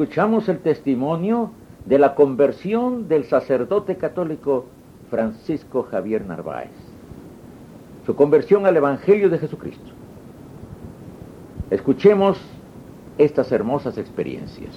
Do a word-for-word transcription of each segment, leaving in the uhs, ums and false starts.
escuchamos el testimonio de la conversión del sacerdote católico Francisco Javier Narváez, su conversión al Evangelio de Jesucristo. Escuchemos estas hermosas experiencias.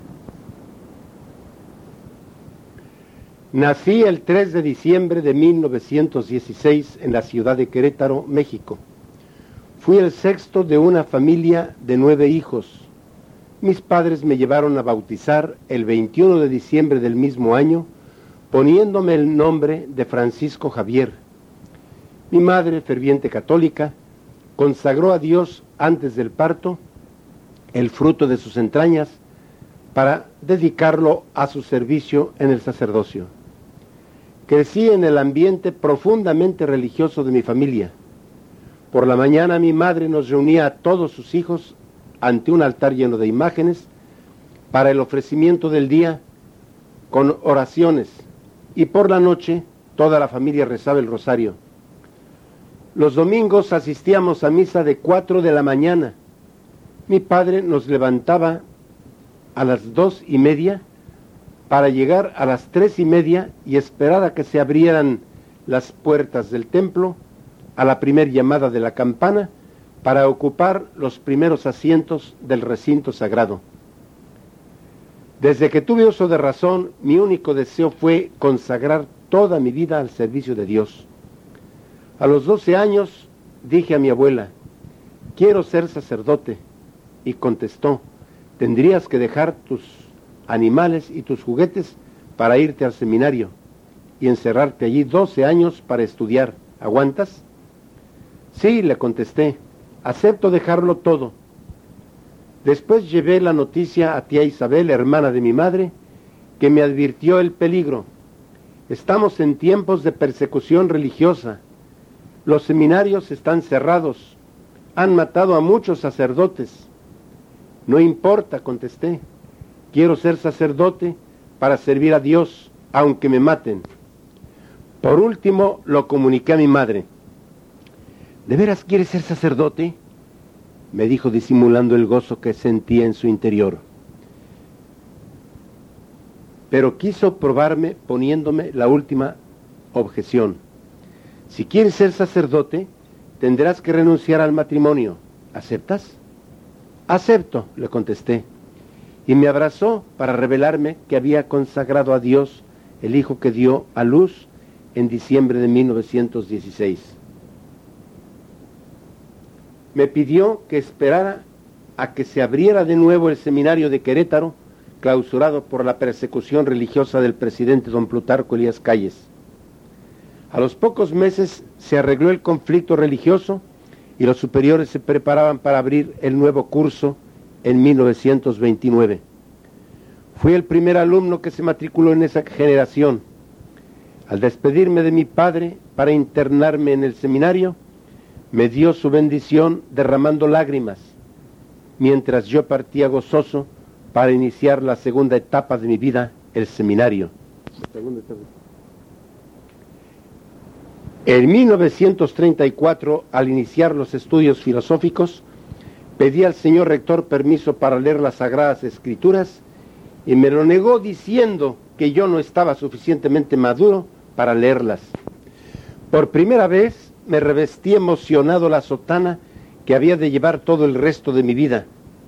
Nací el tres de diciembre de mil novecientos dieciséis en la ciudad de Querétaro, México. Fui el sexto de una familia de nueve hijos. Mis padres me llevaron a bautizar el veintiuno de diciembre del mismo año, poniéndome el nombre de Francisco Javier. Mi madre, ferviente católica, consagró a Dios antes del parto el fruto de sus entrañas para dedicarlo a su servicio en el sacerdocio. Crecí en el ambiente profundamente religioso de mi familia. Por la mañana mi madre nos reunía a todos sus hijos ante un altar lleno de imágenes para el ofrecimiento del día con oraciones, y por la noche toda la familia rezaba el rosario. Los domingos asistíamos a misa de cuatro de la mañana. Mi padre nos levantaba a las dos y media para llegar a las tres y media y esperar a que se abrieran las puertas del templo a la primer llamada de la campana para ocupar los primeros asientos del recinto sagrado. Desde que tuve uso de razón, mi único deseo fue consagrar toda mi vida al servicio de Dios. A los doce años dije a mi abuela, quiero ser sacerdote, y contestó, tendrías que dejar tus animales y tus juguetes para irte al seminario y encerrarte allí doce años para estudiar. ¿Aguantas? Sí, le contesté, acepto dejarlo todo. Después llevé la noticia a tía Isabel, hermana de mi madre, que me advirtió el peligro. Estamos en tiempos de persecución religiosa. Los seminarios están cerrados. Han matado a muchos sacerdotes. No importa, contesté. Quiero ser sacerdote para servir a Dios, aunque me maten. Por último, lo comuniqué a mi madre. ¿De veras quieres ser sacerdote?, me dijo disimulando el gozo que sentía en su interior. Pero quiso probarme poniéndome la última objeción. Si quieres ser sacerdote, tendrás que renunciar al matrimonio. ¿Aceptas? Acepto, le contesté, y me abrazó para revelarme que había consagrado a Dios el hijo que dio a luz en diciembre de mil novecientos dieciséis. Me pidió que esperara a que se abriera de nuevo el seminario de Querétaro, clausurado por la persecución religiosa del presidente don Plutarco Elías Calles. A los pocos meses se arregló el conflicto religioso y los superiores se preparaban para abrir el nuevo curso en mil novecientos veintinueve. Fui el primer alumno que se matriculó en esa generación. Al despedirme de mi padre para internarme en el seminario, me dio su bendición derramando lágrimas, mientras yo partía gozoso para iniciar la segunda etapa de mi vida, el seminario. En mil novecientos treinta y cuatro, al iniciar los estudios filosóficos, pedí al señor rector permiso para leer las Sagradas Escrituras y me lo negó diciendo que yo no estaba suficientemente maduro para leerlas. Por primera vez me revestí emocionado la sotana que había de llevar todo el resto de mi vida.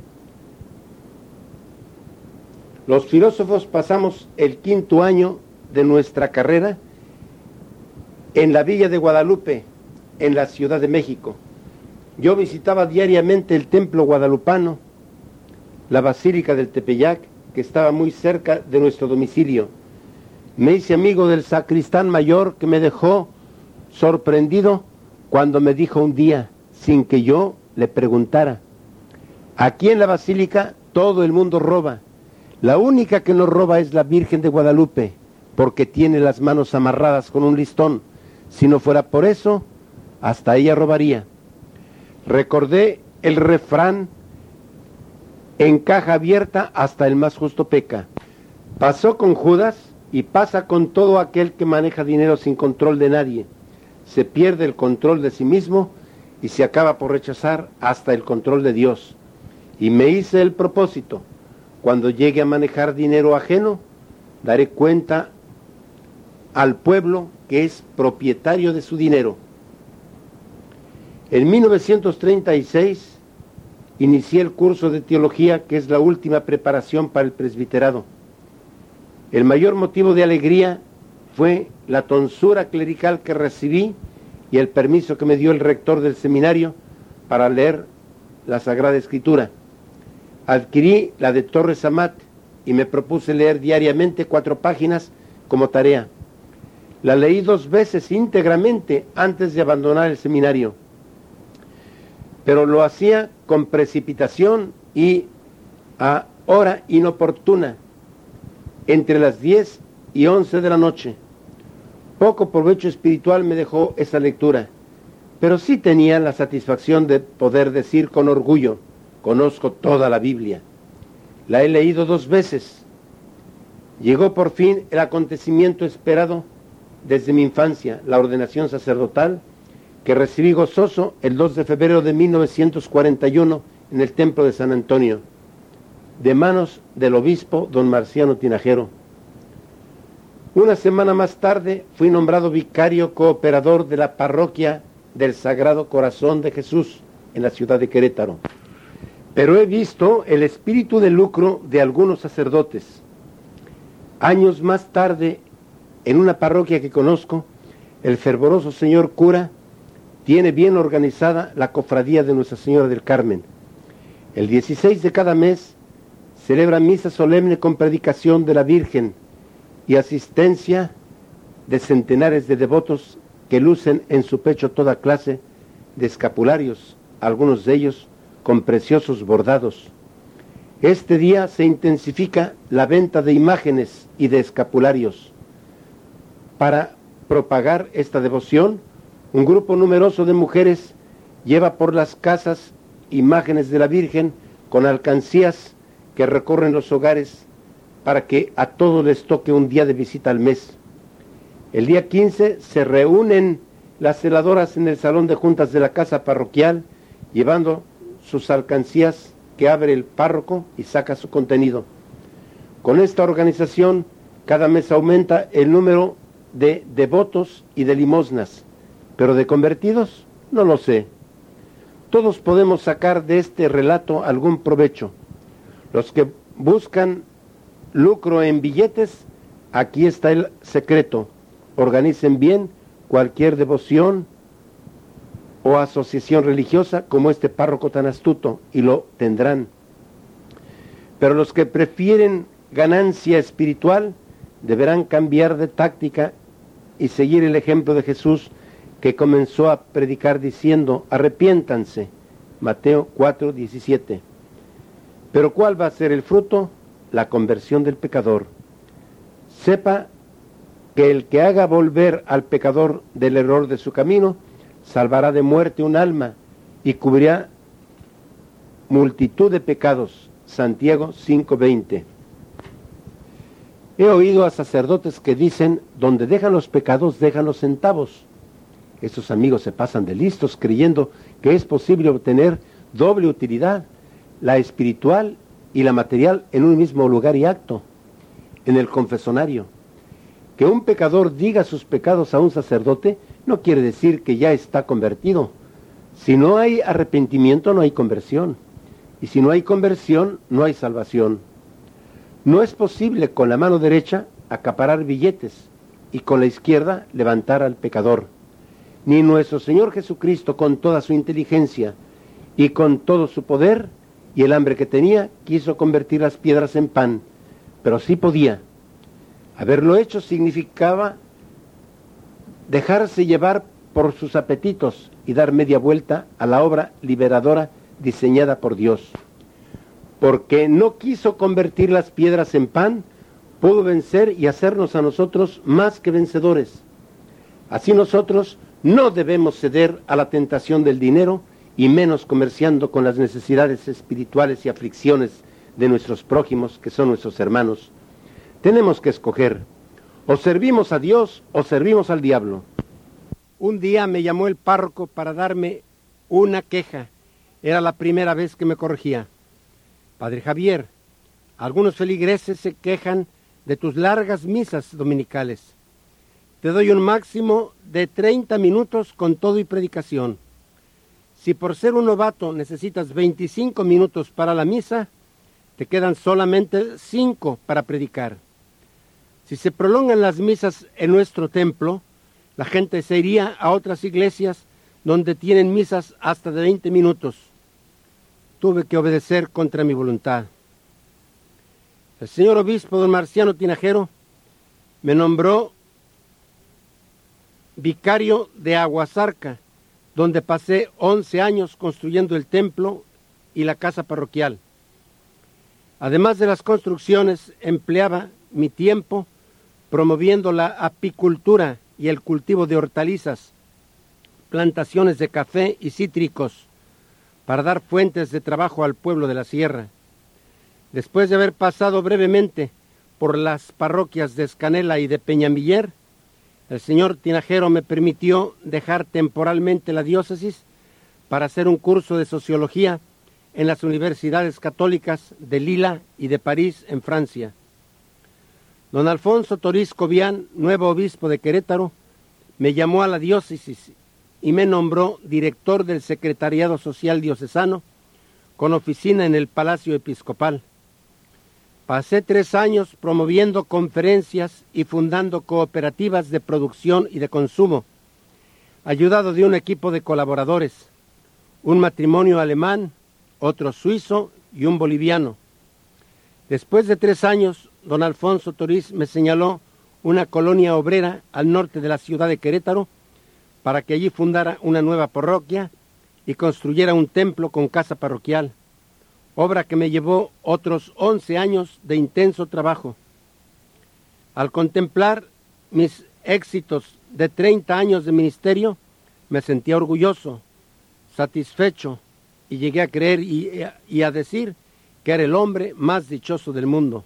Los filósofos pasamos el quinto año de nuestra carrera en la villa de Guadalupe, en la Ciudad de México. Yo visitaba diariamente el templo guadalupano, la Basílica del Tepeyac, que estaba muy cerca de nuestro domicilio. Me hice amigo del sacristán mayor, que me dejó sorprendido cuando me dijo un día, sin que yo le preguntara, aquí en la Basílica todo el mundo roba. La única que no roba es la Virgen de Guadalupe, porque tiene las manos amarradas con un listón. Si no fuera por eso, hasta ella robaría. Recordé el refrán, en caja abierta hasta el más justo peca. Pasó con Judas y pasa con todo aquel que maneja dinero sin control de nadie. Se pierde el control de sí mismo y se acaba por rechazar hasta el control de Dios. Y me hice el propósito, Cuando llegue a manejar dinero ajeno, daré cuenta al pueblo que es propietario de su dinero. En mil novecientos treinta y seis inicié el curso de teología, que es la última preparación para el presbiterado. El mayor motivo de alegría fue la tonsura clerical que recibí y el permiso que me dio el rector del seminario para leer la Sagrada Escritura. Adquirí la de Torres Amat y me propuse leer diariamente cuatro páginas como tarea. La leí dos veces íntegramente antes de abandonar el seminario, pero lo hacía con precipitación y a hora inoportuna, entre las diez y once de la noche. Poco provecho espiritual me dejó esa lectura, pero sí tenía la satisfacción de poder decir con orgullo: conozco toda la Biblia. La he leído dos veces. Llegó por fin el acontecimiento esperado desde mi infancia, la ordenación sacerdotal, que recibí gozoso el dos de febrero de mil novecientos cuarenta y uno en el templo de San Antonio, de manos del obispo don Marciano Tinajero. Una semana más tarde fui nombrado vicario cooperador de la parroquia del Sagrado Corazón de Jesús en la ciudad de Querétaro. Pero he visto el espíritu de lucro de algunos sacerdotes. Años más tarde, en una parroquia que conozco, el fervoroso señor cura tiene bien organizada la cofradía de Nuestra Señora del Carmen. El dieciséis de cada mes celebra misa solemne con predicación de la Virgen y asistencia de centenares de devotos que lucen en su pecho toda clase de escapularios, algunos de ellos con preciosos bordados. Este día se intensifica la venta de imágenes y de escapularios. Para propagar esta devoción, un grupo numeroso de mujeres lleva por las casas imágenes de la Virgen con alcancías que recorren los hogares para que a todos les toque un día de visita al mes. El día quince se reúnen las celadoras en el salón de juntas de la casa parroquial, llevando sus alcancías que abre el párroco y saca su contenido. Con esta organización, cada mes aumenta el número de devotos y de limosnas, pero de convertidos no lo sé. Todos podemos sacar de este relato algún provecho. Los que buscan lucro en billetes, aquí está el secreto: organicen bien cualquier devoción o asociación religiosa como este párroco tan astuto, y lo tendrán. Pero los que prefieren ganancia espiritual deberán cambiar de táctica y seguir el ejemplo de Jesús, que comenzó a predicar diciendo: arrepiéntanse, Mateo cuatro diecisiete. Pero ¿cuál va a ser el fruto? La conversión del pecador. Sepa que el que haga volver al pecador del error de su camino salvará de muerte un alma y cubrirá multitud de pecados. Santiago cinco veinte. He oído a sacerdotes que dicen: donde dejan los pecados, dejan los centavos. Estos amigos se pasan de listos creyendo que es posible obtener doble utilidad, la espiritual y la material, en un mismo lugar y acto, en el confesonario. Que un pecador diga sus pecados a un sacerdote no quiere decir que ya está convertido. Si no hay arrepentimiento, no hay conversión. Y si no hay conversión, no hay salvación. No es posible con la mano derecha acaparar billetes y con la izquierda levantar al pecador. Ni nuestro Señor Jesucristo, con toda su inteligencia y con todo su poder y el hambre que tenía, quiso convertir las piedras en pan, pero sí podía. Haberlo hecho significaba dejarse llevar por sus apetitos y dar media vuelta a la obra liberadora diseñada por Dios. Porque no quiso convertir las piedras en pan, pudo vencer y hacernos a nosotros más que vencedores. Así nosotros no debemos ceder a la tentación del dinero, y menos comerciando con las necesidades espirituales y aflicciones de nuestros prójimos, que son nuestros hermanos. Tenemos que escoger: o servimos a Dios o servimos al diablo. Un día me llamó el párroco para darme una queja. Era la primera vez que me corregía. Padre Javier, Algunos feligreses se quejan de tus largas misas dominicales. Te doy un máximo de treinta minutos con todo y predicación. Si por ser un novato necesitas veinticinco minutos para la misa, te quedan solamente cinco para predicar. Si se prolongan las misas en nuestro templo, la gente se iría a otras iglesias donde tienen misas hasta de veinte minutos. Tuve que obedecer contra mi voluntad. El señor obispo don Marciano Tinajero me nombró vicario de Aguasarca, donde pasé once años construyendo el templo y la casa parroquial. Además de las construcciones, empleaba mi tiempo promoviendo la apicultura y el cultivo de hortalizas, plantaciones de café y cítricos, para dar fuentes de trabajo al pueblo de la sierra. Después de haber pasado brevemente por las parroquias de Escanela y de Peñamiller, el señor Tinajero me permitió dejar temporalmente la diócesis para hacer un curso de sociología en las universidades católicas de Lila y de París, en Francia. Don Alfonso Toriz Cobian, nuevo obispo de Querétaro, me llamó a la diócesis y me nombró director del Secretariado Social Diocesano, con oficina en el Palacio Episcopal. Pasé tres años promoviendo conferencias y fundando cooperativas de producción y de consumo, ayudado de un equipo de colaboradores, un matrimonio alemán, otro suizo y un boliviano. Después de tres años, don Alfonso Toriz me señaló una colonia obrera al norte de la ciudad de Querétaro para que allí fundara una nueva parroquia y construyera un templo con casa parroquial, obra que me llevó otros once años de intenso trabajo. Al contemplar mis éxitos de treinta años de ministerio, me sentía orgulloso, satisfecho, y llegué a creer y, y a decir que era el hombre más dichoso del mundo.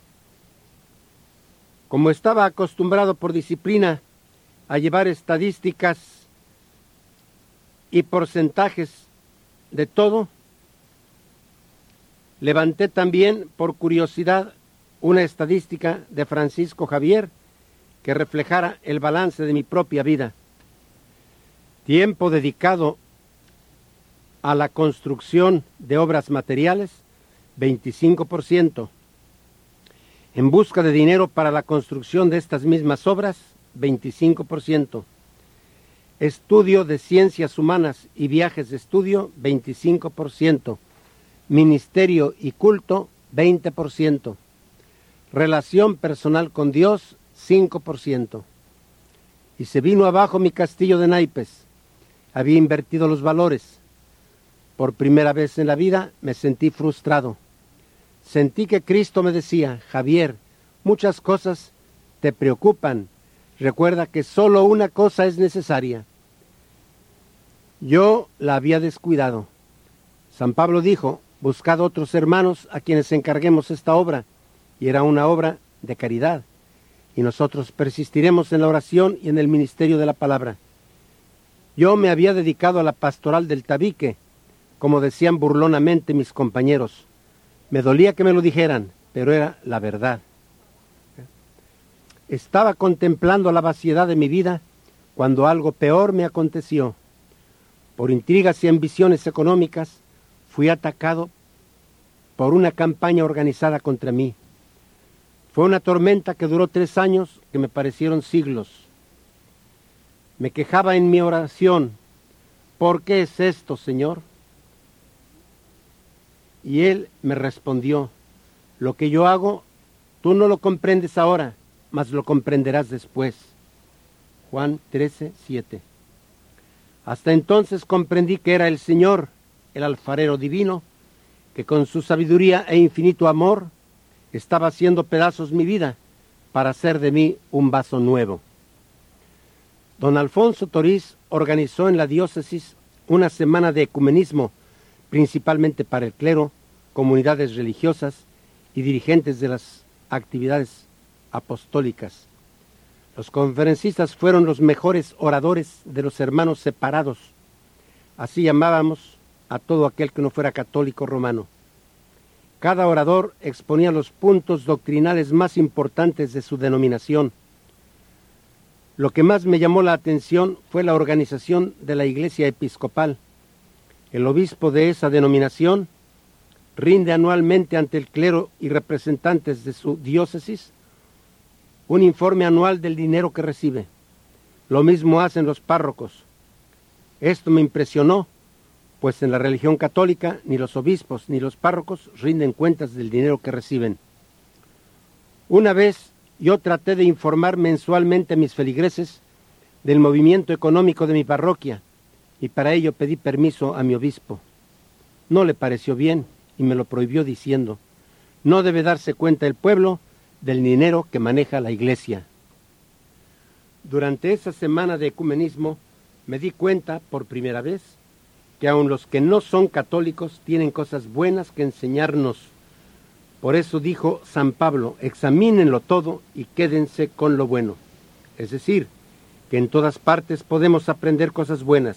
Como estaba acostumbrado por disciplina a llevar estadísticas y porcentajes de todo, levanté también por curiosidad una estadística de Francisco Javier que reflejara el balance de mi propia vida. Tiempo dedicado a la construcción de obras materiales, veinticinco por ciento. En busca de dinero para la construcción de estas mismas obras, veinticinco por ciento. Estudio de ciencias humanas y viajes de estudio, veinticinco por ciento. Ministerio y culto, veinte por ciento. Relación personal con Dios, cinco por ciento. Y se vino abajo mi castillo de naipes. Había invertido los valores. Por primera vez en la vida me sentí frustrado. Sentí que Cristo me decía: Javier, muchas cosas te preocupan. Recuerda que solo una cosa es necesaria. Yo la había descuidado. San Pablo dijo: buscad otros hermanos a quienes encarguemos esta obra. Y era una obra de caridad. Y nosotros persistiremos en la oración y en el ministerio de la palabra. Yo me había dedicado a la pastoral del tabique, como decían burlonamente mis compañeros. Me dolía que me lo dijeran, pero era la verdad. Estaba contemplando la vaciedad de mi vida cuando algo peor me aconteció. Por intrigas y ambiciones económicas, fui atacado por una campaña organizada contra mí. Fue una tormenta que duró tres años que me parecieron siglos. Me quejaba en mi oración: ¿por qué es esto, Señor? Y él me respondió: lo que yo hago, tú no lo comprendes ahora, mas lo comprenderás después. Juan trece, siete. Hasta entonces comprendí que era el Señor, el alfarero divino, que con su sabiduría e infinito amor estaba haciendo pedazos mi vida para hacer de mí un vaso nuevo. Don Alfonso Toriz organizó en la diócesis una semana de ecumenismo, principalmente para el clero, comunidades religiosas y dirigentes de las actividades apostólicas. Los conferencistas fueron los mejores oradores de los hermanos separados. Así llamábamos a todo aquel que no fuera católico romano. Cada orador exponía los puntos doctrinales más importantes de su denominación. Lo que más me llamó la atención fue la organización de la Iglesia Episcopal. El obispo de esa denominación rinde anualmente ante el clero y representantes de su diócesis un informe anual del dinero que recibe. Lo mismo hacen los párrocos. Esto me impresionó, pues en la religión católica ni los obispos ni los párrocos rinden cuentas del dinero que reciben. Una vez yo traté de informar mensualmente a mis feligreses del movimiento económico de mi parroquia, y para ello pedí permiso a mi obispo. No le pareció bien y me lo prohibió diciendo: no debe darse cuenta el pueblo del dinero que maneja la iglesia. Durante esa semana de ecumenismo me di cuenta por primera vez que aun los que no son católicos tienen cosas buenas que enseñarnos. Por eso dijo San Pablo: examínenlo todo y quédense con lo bueno. Es decir, que en todas partes podemos aprender cosas buenas.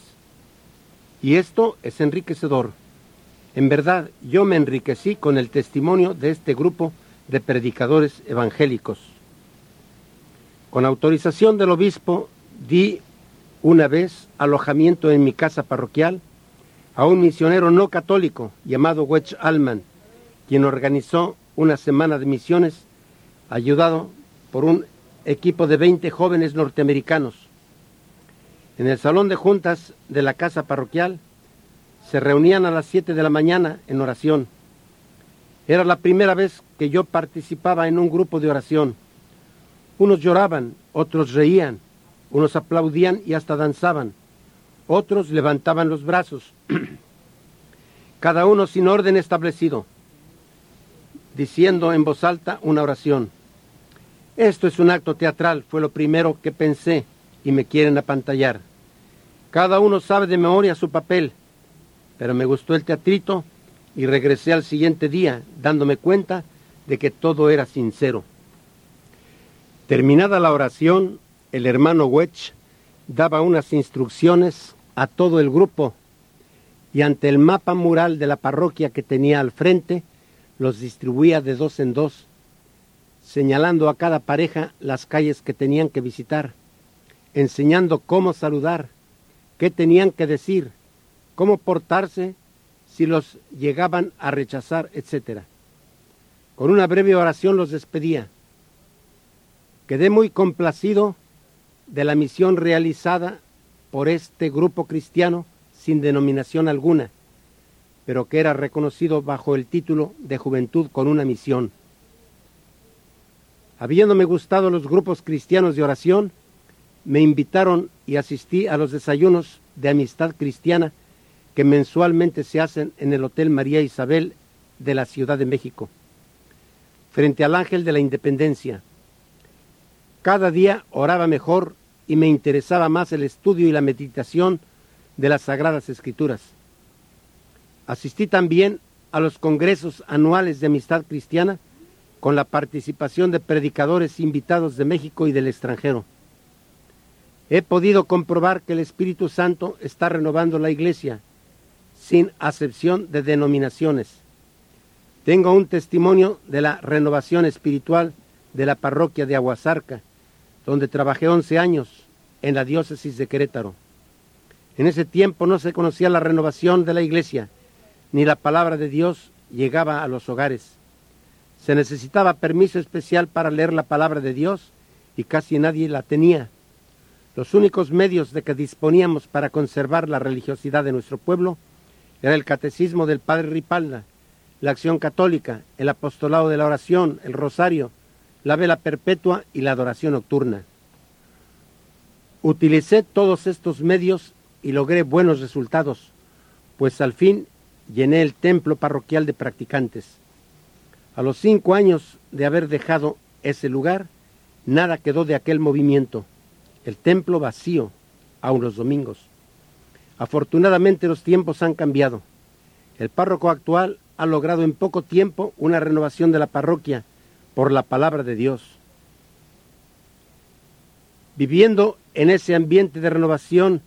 Y esto es enriquecedor. En verdad, yo me enriquecí con el testimonio de este grupo de predicadores evangélicos. Con autorización del obispo, di una vez alojamiento en mi casa parroquial a un misionero no católico llamado Wedge Allman, quien organizó una semana de misiones, ayudado por un equipo de veinte jóvenes norteamericanos. En el salón de juntas de la casa parroquial se reunían a las siete de la mañana en oración. Era la primera vez que yo participaba en un grupo de oración. Unos lloraban, otros reían, unos aplaudían y hasta danzaban, otros levantaban los brazos, cada uno sin orden establecido, diciendo en voz alta una oración. Esto es un acto teatral, fue lo primero que pensé, y me quieren apantallar. Cada uno sabe de memoria su papel, pero me gustó el teatrito y regresé al siguiente día, dándome cuenta de que todo era sincero. Terminada la oración, el hermano Wedge daba unas instrucciones a todo el grupo y ante el mapa mural de la parroquia que tenía al frente, los distribuía de dos en dos, señalando a cada pareja las calles que tenían que visitar, enseñando cómo saludar, qué tenían que decir, cómo portarse si los llegaban a rechazar, etcétera. Con una breve oración los despedía. Quedé muy complacido de la misión realizada por este grupo cristiano sin denominación alguna, pero que era reconocido bajo el título de Juventud con una Misión. Habiéndome gustado los grupos cristianos de oración, me invitaron y asistí a los desayunos de amistad cristiana que mensualmente se hacen en el Hotel María Isabel de la Ciudad de México, frente al Ángel de la Independencia. Cada día oraba mejor y me interesaba más el estudio y la meditación de las Sagradas Escrituras. Asistí también a los congresos anuales de amistad cristiana con la participación de predicadores invitados de México y del extranjero. He podido comprobar que el Espíritu Santo está renovando la Iglesia, sin acepción de denominaciones. Tengo un testimonio de la renovación espiritual de la parroquia de Aguasarca, donde trabajé once años en la diócesis de Querétaro. En ese tiempo no se conocía la renovación de la Iglesia, ni la palabra de Dios llegaba a los hogares. Se necesitaba permiso especial para leer la palabra de Dios y casi nadie la tenía. Los únicos medios de que disponíamos para conservar la religiosidad de nuestro pueblo era el catecismo del Padre Ripalda, la acción católica, el apostolado de la oración, el rosario, la vela perpetua y la adoración nocturna. Utilicé todos estos medios y logré buenos resultados, pues al fin llené el templo parroquial de practicantes. A los cinco años de haber dejado ese lugar, nada quedó de aquel movimiento. El templo vacío, aun los domingos. Afortunadamente los tiempos han cambiado. El párroco actual ha logrado en poco tiempo una renovación de la parroquia por la palabra de Dios. Viviendo en ese ambiente de renovación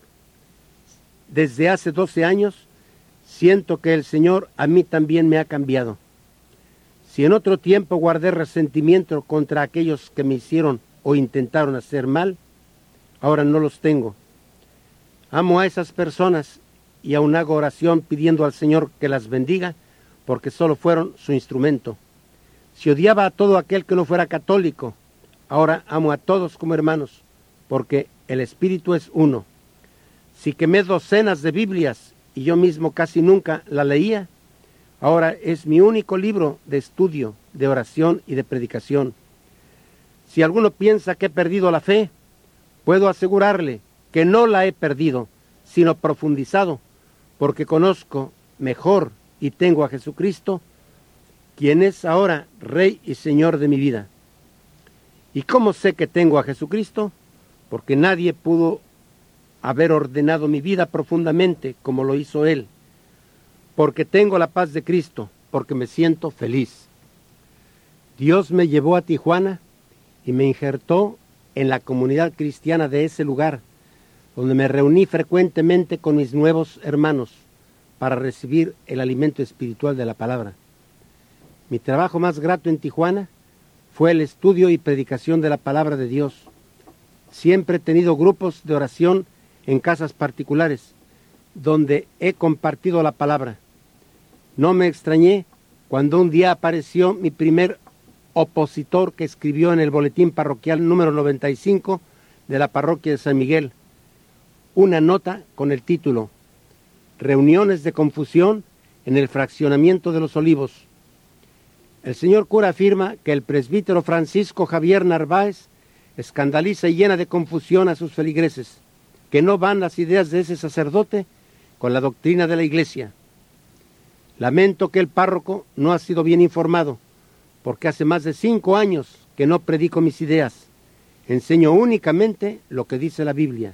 desde hace doce años, siento que el Señor a mí también me ha cambiado. Si en otro tiempo guardé resentimiento contra aquellos que me hicieron o intentaron hacer mal, ahora no los tengo. Amo a esas personas y aún hago oración pidiendo al Señor que las bendiga, porque solo fueron su instrumento. Si odiaba a todo aquel que no fuera católico, ahora amo a todos como hermanos, porque el Espíritu es uno. Si quemé docenas de Biblias y yo mismo casi nunca la leía, ahora es mi único libro de estudio, de oración y de predicación. Si alguno piensa que he perdido la fe, puedo asegurarle que no la he perdido, sino profundizado, porque conozco mejor y tengo a Jesucristo, quien es ahora Rey y Señor de mi vida. ¿Y cómo sé que tengo a Jesucristo? Porque nadie pudo haber ordenado mi vida profundamente como lo hizo Él. Porque tengo la paz de Cristo, porque me siento feliz. Dios me llevó a Tijuana y me injertó en la comunidad cristiana de ese lugar, donde me reuní frecuentemente con mis nuevos hermanos para recibir el alimento espiritual de la palabra. Mi trabajo más grato en Tijuana fue el estudio y predicación de la palabra de Dios. Siempre he tenido grupos de oración en casas particulares, donde he compartido la palabra. No me extrañé cuando un día apareció mi primer opositor que escribió en el boletín parroquial número noventa y cinco de la parroquia de San Miguel una nota con el título Reuniones de confusión en el fraccionamiento de los Olivos. El señor cura afirma que el presbítero Francisco Javier Narváez escandaliza y llena de confusión a sus feligreses, que no van las ideas de ese sacerdote con la doctrina de la Iglesia. Lamento que el párroco no ha sido bien informado, porque hace más de cinco años que no predico mis ideas. Enseño únicamente lo que dice la Biblia.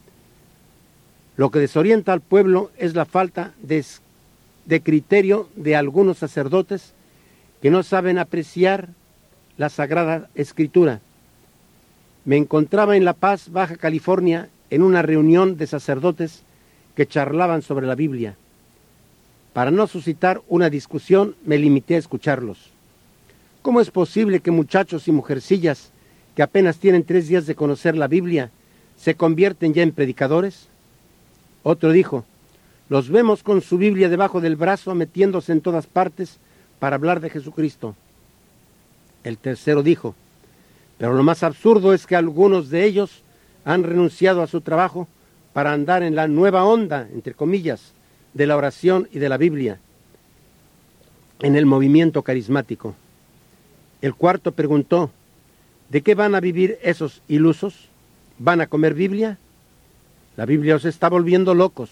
Lo que desorienta al pueblo es la falta de, de criterio de algunos sacerdotes que no saben apreciar la Sagrada Escritura. Me encontraba en La Paz, Baja California, en una reunión de sacerdotes que charlaban sobre la Biblia. Para no suscitar una discusión, me limité a escucharlos. ¿Cómo es posible que muchachos y mujercillas que apenas tienen tres días de conocer la Biblia se convierten ya en predicadores? Otro dijo, los vemos con su Biblia debajo del brazo metiéndose en todas partes para hablar de Jesucristo. El tercero dijo, pero lo más absurdo es que algunos de ellos han renunciado a su trabajo para andar en la nueva onda, entre comillas, de la oración y de la Biblia, en el movimiento carismático. El cuarto preguntó, ¿de qué van a vivir esos ilusos? ¿Van a comer Biblia? La Biblia os está volviendo locos.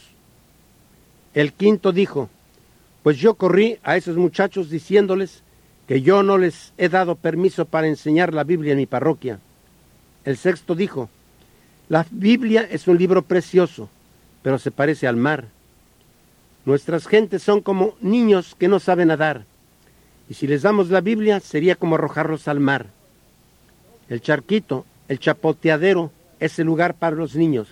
El quinto dijo, pues yo corrí a esos muchachos diciéndoles que yo no les he dado permiso para enseñar la Biblia en mi parroquia. El sexto dijo, la Biblia es un libro precioso, pero se parece al mar. Nuestras gentes son como niños que no saben nadar, y si les damos la Biblia sería como arrojarlos al mar. El charquito, el chapoteadero, es el lugar para los niños.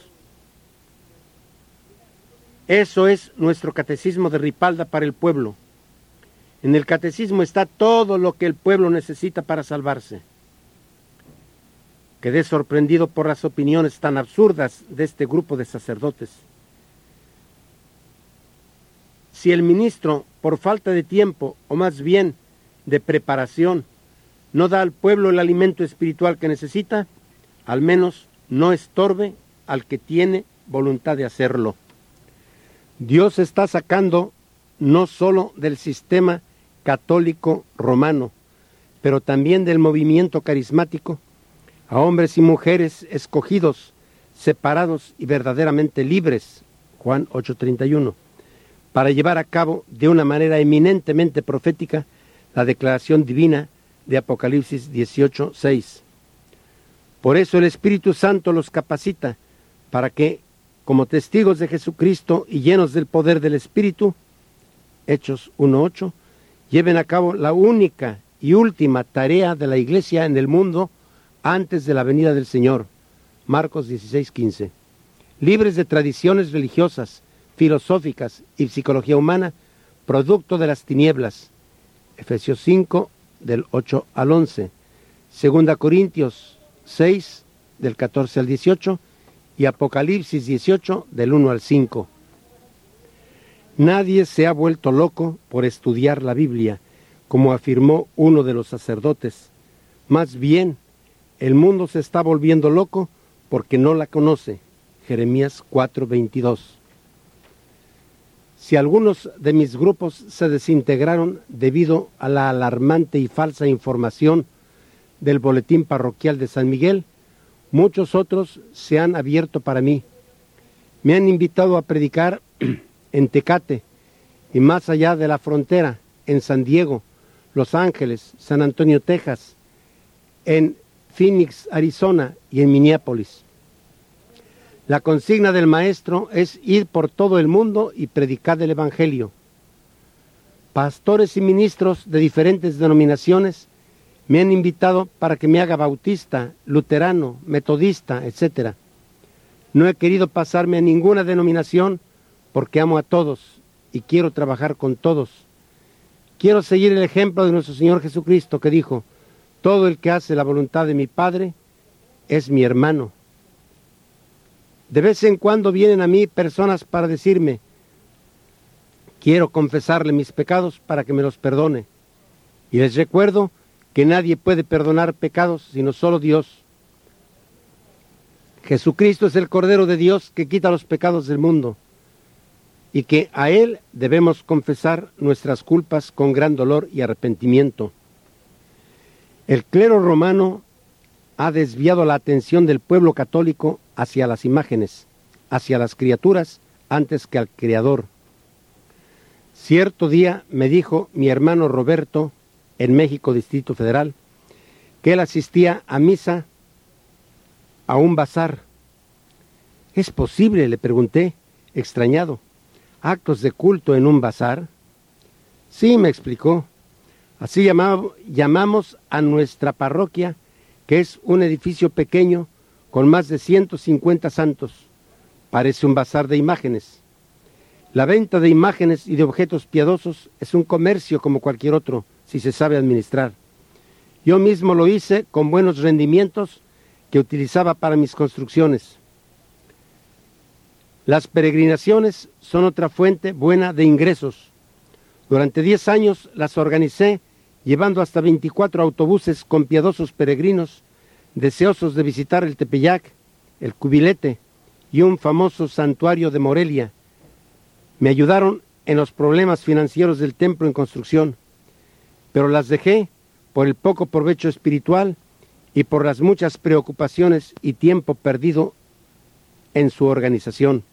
Eso es nuestro catecismo de Ripalda para el pueblo. En el catecismo está todo lo que el pueblo necesita para salvarse. Quedé sorprendido por las opiniones tan absurdas de este grupo de sacerdotes. Si el ministro, por falta de tiempo, o más bien de preparación, no da al pueblo el alimento espiritual que necesita, al menos no estorbe al que tiene voluntad de hacerlo. Dios está sacando no solo del sistema católico romano, pero también del movimiento carismático, a hombres y mujeres escogidos, separados y verdaderamente libres, Juan ocho treinta y uno, para llevar a cabo de una manera eminentemente profética la declaración divina de Apocalipsis dieciocho seis. Por eso el Espíritu Santo los capacita para que, como testigos de Jesucristo y llenos del poder del Espíritu, Hechos uno ocho, lleven a cabo la única y última tarea de la Iglesia en el mundo antes de la venida del Señor, Marcos dieciséis quince. Libres de tradiciones religiosas, filosóficas y psicología humana, producto de las tinieblas, Efesios cinco del ocho al once, Segunda Corintios seis, del catorce al dieciocho, y Apocalipsis dieciocho, del uno al cinco. Nadie se ha vuelto loco por estudiar la Biblia, como afirmó uno de los sacerdotes. Más bien, el mundo se está volviendo loco porque no la conoce. Jeremías cuatro, veintidós. Si algunos de mis grupos se desintegraron debido a la alarmante y falsa información del boletín parroquial de San Miguel, muchos otros se han abierto para mí. Me han invitado a predicar en Tecate y más allá de la frontera, en San Diego, Los Ángeles, San Antonio, Texas, en Phoenix, Arizona y en Minneapolis. La consigna del maestro es ir por todo el mundo y predicar el Evangelio. Pastores y ministros de diferentes denominaciones me han invitado para que me haga bautista, luterano, metodista, etcétera. No he querido pasarme a ninguna denominación porque amo a todos y quiero trabajar con todos. Quiero seguir el ejemplo de nuestro Señor Jesucristo, que dijo: todo el que hace la voluntad de mi Padre es mi hermano. De vez en cuando vienen a mí personas para decirme: quiero confesarle mis pecados para que me los perdone. Y les recuerdo que nadie puede perdonar pecados sino solo Dios. Jesucristo es el Cordero de Dios que quita los pecados del mundo, y que a Él debemos confesar nuestras culpas con gran dolor y arrepentimiento. El clero romano ha desviado la atención del pueblo católico hacia las imágenes, hacia las criaturas, antes que al Creador. Cierto día me dijo mi hermano Roberto, en México, Distrito Federal, que él asistía a misa a un bazar. ¿Es posible?, le pregunté, extrañado. ¿Actos de culto en un bazar? Sí, me explicó. Así llamamos, llamamos a nuestra parroquia, que es un edificio pequeño con más de ciento cincuenta santos. Parece un bazar de imágenes. La venta de imágenes y de objetos piadosos es un comercio como cualquier otro, si se sabe administrar. Yo mismo lo hice con buenos rendimientos que utilizaba para mis construcciones. Las peregrinaciones son otra fuente buena de ingresos. Durante diez años las organicé, llevando hasta veinticuatro autobuses con piadosos peregrinos, deseosos de visitar el Tepeyac, el Cubilete y un famoso santuario de Morelia. Me ayudaron en los problemas financieros del templo en construcción, pero las dejé por el poco provecho espiritual y por las muchas preocupaciones y tiempo perdido en su organización.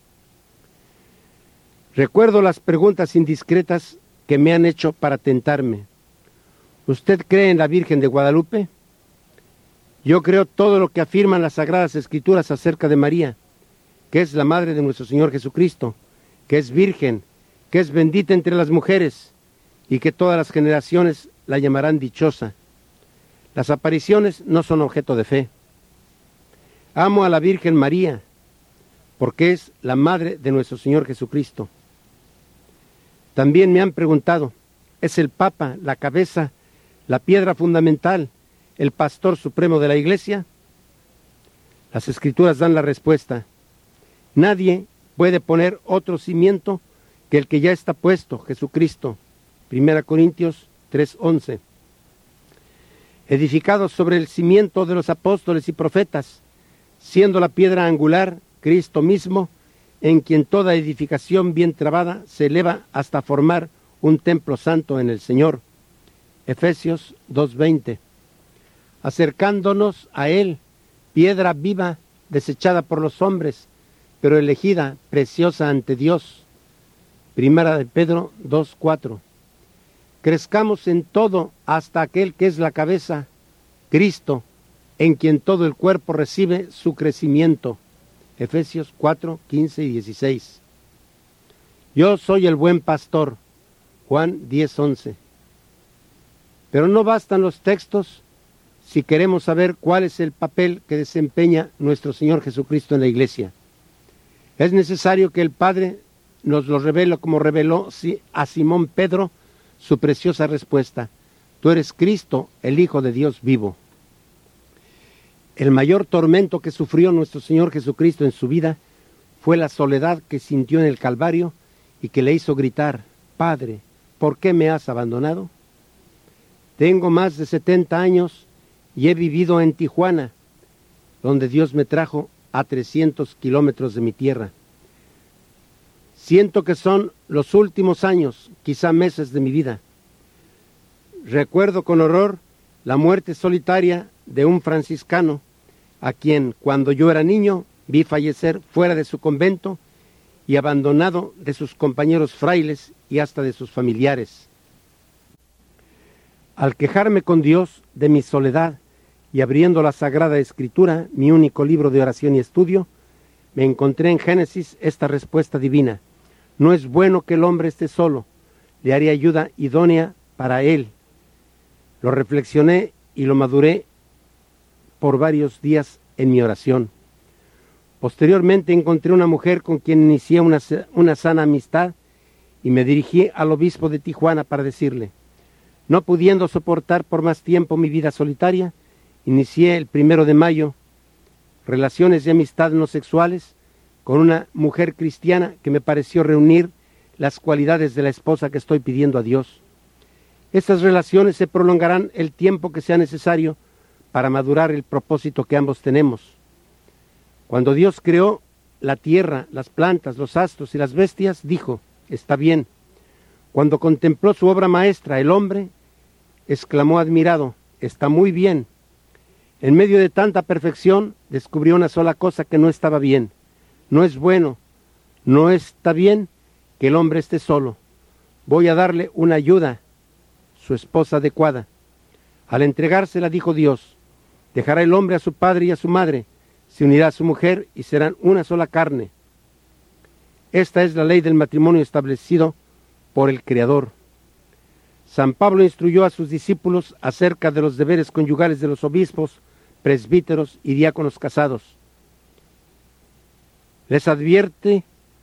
Recuerdo las preguntas indiscretas que me han hecho para tentarme. ¿Usted cree en la Virgen de Guadalupe? Yo creo todo lo que afirman las Sagradas Escrituras acerca de María, que es la madre de nuestro Señor Jesucristo, que es virgen, que es bendita entre las mujeres, y que todas las generaciones la llamarán dichosa. Las apariciones no son objeto de fe. Amo a la Virgen María, porque es la madre de nuestro Señor Jesucristo. También me han preguntado, ¿es el Papa la cabeza, la piedra fundamental, el pastor supremo de la Iglesia? Las Escrituras dan la respuesta. Nadie puede poner otro cimiento que el que ya está puesto, Jesucristo. Primera Corintios tres once. Edificados sobre el cimiento de los apóstoles y profetas, siendo la piedra angular Cristo mismo, en quien toda edificación bien trabada se eleva hasta formar un templo santo en el Señor. Efesios dos veinte. Acercándonos a Él, piedra viva, desechada por los hombres, pero elegida, preciosa ante Dios. Primera de Pedro dos cuatro. Crezcamos en todo hasta aquel que es la cabeza, Cristo, en quien todo el cuerpo recibe su crecimiento. Efesios cuatro quince y dieciséis. Yo soy el buen pastor. Juan diez once. Pero no bastan los textos si queremos saber cuál es el papel que desempeña nuestro Señor Jesucristo en la Iglesia. Es necesario que el Padre nos lo revele como reveló a Simón Pedro su preciosa respuesta. tú eres Cristo, el Hijo de Dios vivo. El mayor tormento que sufrió nuestro Señor Jesucristo en su vida fue la soledad que sintió en el Calvario y que le hizo gritar: Padre, ¿por qué me has abandonado? Tengo más de setenta años y he vivido en Tijuana, donde Dios me trajo a trescientos kilómetros de mi tierra. Siento que son los últimos años, quizá meses de mi vida. Recuerdo con horror la muerte solitaria de un franciscano, a quien, cuando yo era niño, vi fallecer fuera de su convento y abandonado de sus compañeros frailes y hasta de sus familiares. Al quejarme con Dios de mi soledad y abriendo la Sagrada Escritura, mi único libro de oración y estudio, me encontré en Génesis esta respuesta divina: no es bueno que el hombre esté solo, le haré ayuda idónea para él. Lo reflexioné y lo maduré por varios días en mi oración. Posteriormente encontré una mujer con quien inicié una, una sana amistad y me dirigí al obispo de Tijuana para decirle: no pudiendo soportar por más tiempo mi vida solitaria, inicié el primero de mayo relaciones de amistad no sexuales con una mujer cristiana que me pareció reunir las cualidades de la esposa que estoy pidiendo a Dios. Estas relaciones se prolongarán el tiempo que sea necesario para madurar el propósito que ambos tenemos. Cuando Dios creó la tierra, las plantas, los astros y las bestias, dijo: está bien. Cuando contempló su obra maestra, el hombre, exclamó admirado: está muy bien. En medio de tanta perfección, descubrió una sola cosa que no estaba bien. No es bueno, no está bien que el hombre esté solo. Voy a darle una ayuda, su esposa adecuada. Al entregársela, dijo Dios: dejará el hombre a su padre y a su madre, se unirá a su mujer y serán una sola carne. Esta es la ley del matrimonio establecido por el Creador. San Pablo instruyó a sus discípulos acerca de los deberes conyugales de los obispos, presbíteros y diáconos casados. Les advierte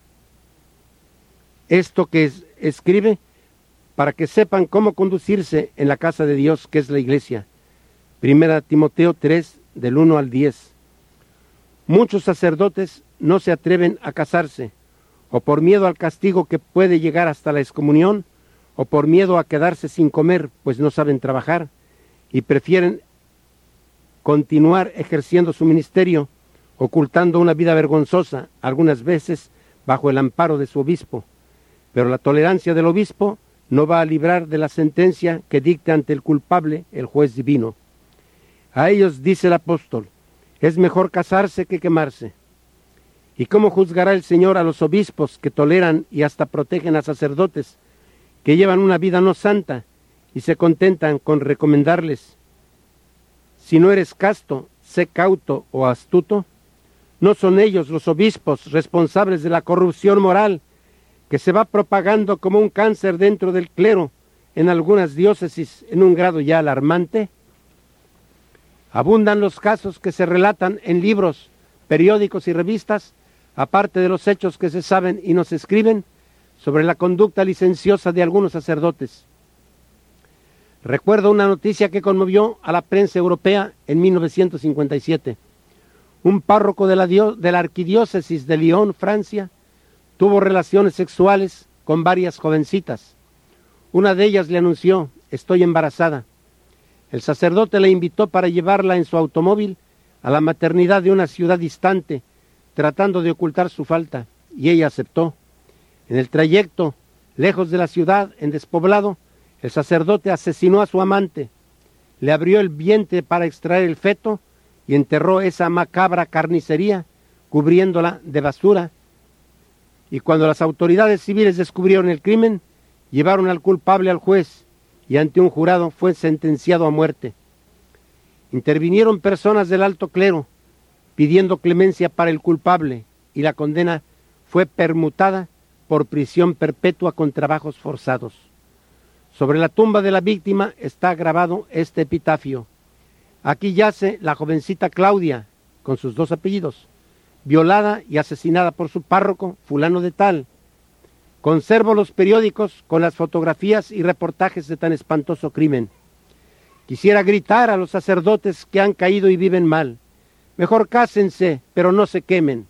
esto que es, escribe para que sepan cómo conducirse en la casa de Dios, que es la iglesia. Primera Timoteo tres, del uno al diez. Muchos sacerdotes no se atreven a casarse, o por miedo al castigo que puede llegar hasta la excomunión, o por miedo a quedarse sin comer, pues no saben trabajar, y prefieren continuar ejerciendo su ministerio, ocultando una vida vergonzosa, algunas veces bajo el amparo de su obispo. Pero la tolerancia del obispo no va a librar de la sentencia que dicte ante el culpable el juez divino. A ellos dice el apóstol: es mejor casarse que quemarse. ¿Y cómo juzgará el Señor a los obispos que toleran y hasta protegen a sacerdotes que llevan una vida no santa y se contentan con recomendarles: si no eres casto, sé cauto o astuto? ¿No son ellos, los obispos, responsables de la corrupción moral que se va propagando como un cáncer dentro del clero en algunas diócesis en un grado ya alarmante? Abundan los casos que se relatan en libros, periódicos y revistas, aparte de los hechos que se saben y no se escriben, sobre la conducta licenciosa de algunos sacerdotes. Recuerdo una noticia que conmovió a la prensa europea en mil novecientos cincuenta y siete. Un párroco de la, dio, de la arquidiócesis de Lyon, Francia, tuvo relaciones sexuales con varias jovencitas. Una de ellas le anunció: estoy embarazada. El sacerdote la invitó para llevarla en su automóvil a la maternidad de una ciudad distante, tratando de ocultar su falta, y ella aceptó. En el trayecto, lejos de la ciudad, en despoblado, el sacerdote asesinó a su amante, le abrió el vientre para extraer el feto y enterró esa macabra carnicería, cubriéndola de basura. Y cuando las autoridades civiles descubrieron el crimen, llevaron al culpable al juez y ante un jurado fue sentenciado a muerte. Intervinieron personas del alto clero pidiendo clemencia para el culpable y la condena fue permutada por prisión perpetua con trabajos forzados. Sobre la tumba de la víctima está grabado este epitafio: aquí yace la jovencita Claudia, con sus dos apellidos, violada y asesinada por su párroco, fulano de tal. Conservo los periódicos con las fotografías y reportajes de tan espantoso crimen. Quisiera gritar a los sacerdotes que han caído y viven mal. Mejor cásense, pero no se quemen.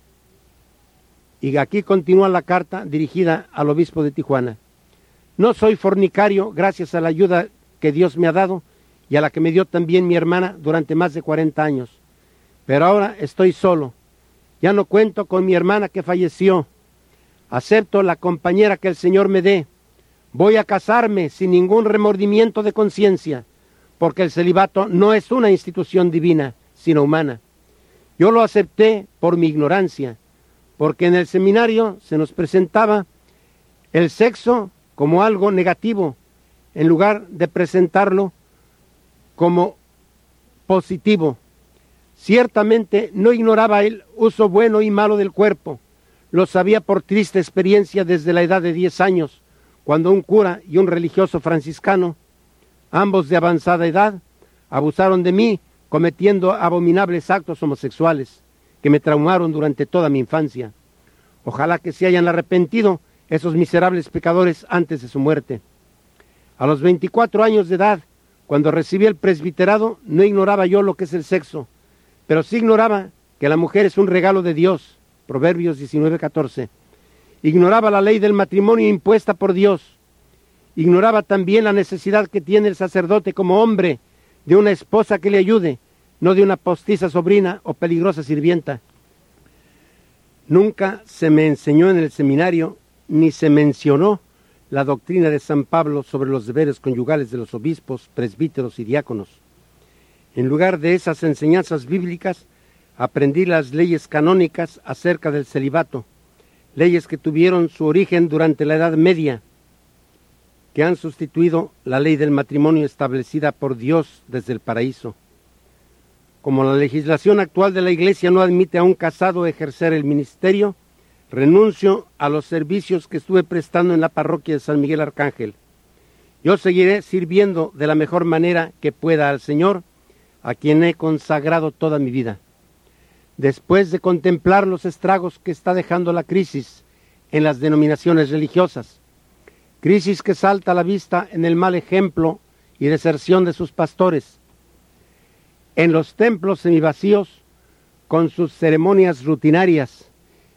Y aquí continúa la carta dirigida al obispo de Tijuana. No soy fornicario gracias a la ayuda que Dios me ha dado y a la que me dio también mi hermana durante más de cuarenta años. Pero ahora estoy solo. Ya no cuento con mi hermana que falleció. Acepto la compañera que el Señor me dé. Voy a casarme sin ningún remordimiento de conciencia, porque el celibato no es una institución divina, sino humana. Yo lo acepté por mi ignorancia, porque en el seminario se nos presentaba el sexo como algo negativo, en lugar de presentarlo como positivo. Ciertamente no ignoraba el uso bueno y malo del cuerpo. Lo sabía por triste experiencia desde la edad de diez años, cuando un cura y un religioso franciscano, ambos de avanzada edad, abusaron de mí cometiendo abominables actos homosexuales que me traumaron durante toda mi infancia. Ojalá que se hayan arrepentido esos miserables pecadores antes de su muerte. A los veinticuatro años de edad, cuando recibí el presbiterado, no ignoraba yo lo que es el sexo, pero sí ignoraba que la mujer es un regalo de Dios, Proverbios diecinueve catorce. Ignoraba la ley del matrimonio impuesta por Dios. Ignoraba también la necesidad que tiene el sacerdote como hombre de una esposa que le ayude, no de una postiza sobrina o peligrosa sirvienta. Nunca se me enseñó en el seminario, ni se mencionó la doctrina de San Pablo sobre los deberes conyugales de los obispos, presbíteros y diáconos. En lugar de esas enseñanzas bíblicas, aprendí las leyes canónicas acerca del celibato, leyes que tuvieron su origen durante la Edad Media, que han sustituido la ley del matrimonio establecida por Dios desde el paraíso. Como la legislación actual de la Iglesia no admite a un casado ejercer el ministerio, renuncio a los servicios que estuve prestando en la parroquia de San Miguel Arcángel. Yo seguiré sirviendo de la mejor manera que pueda al Señor, a quien he consagrado toda mi vida. Después de contemplar los estragos que está dejando la crisis en las denominaciones religiosas, crisis que salta a la vista en el mal ejemplo y deserción de sus pastores, en los templos semivacíos con sus ceremonias rutinarias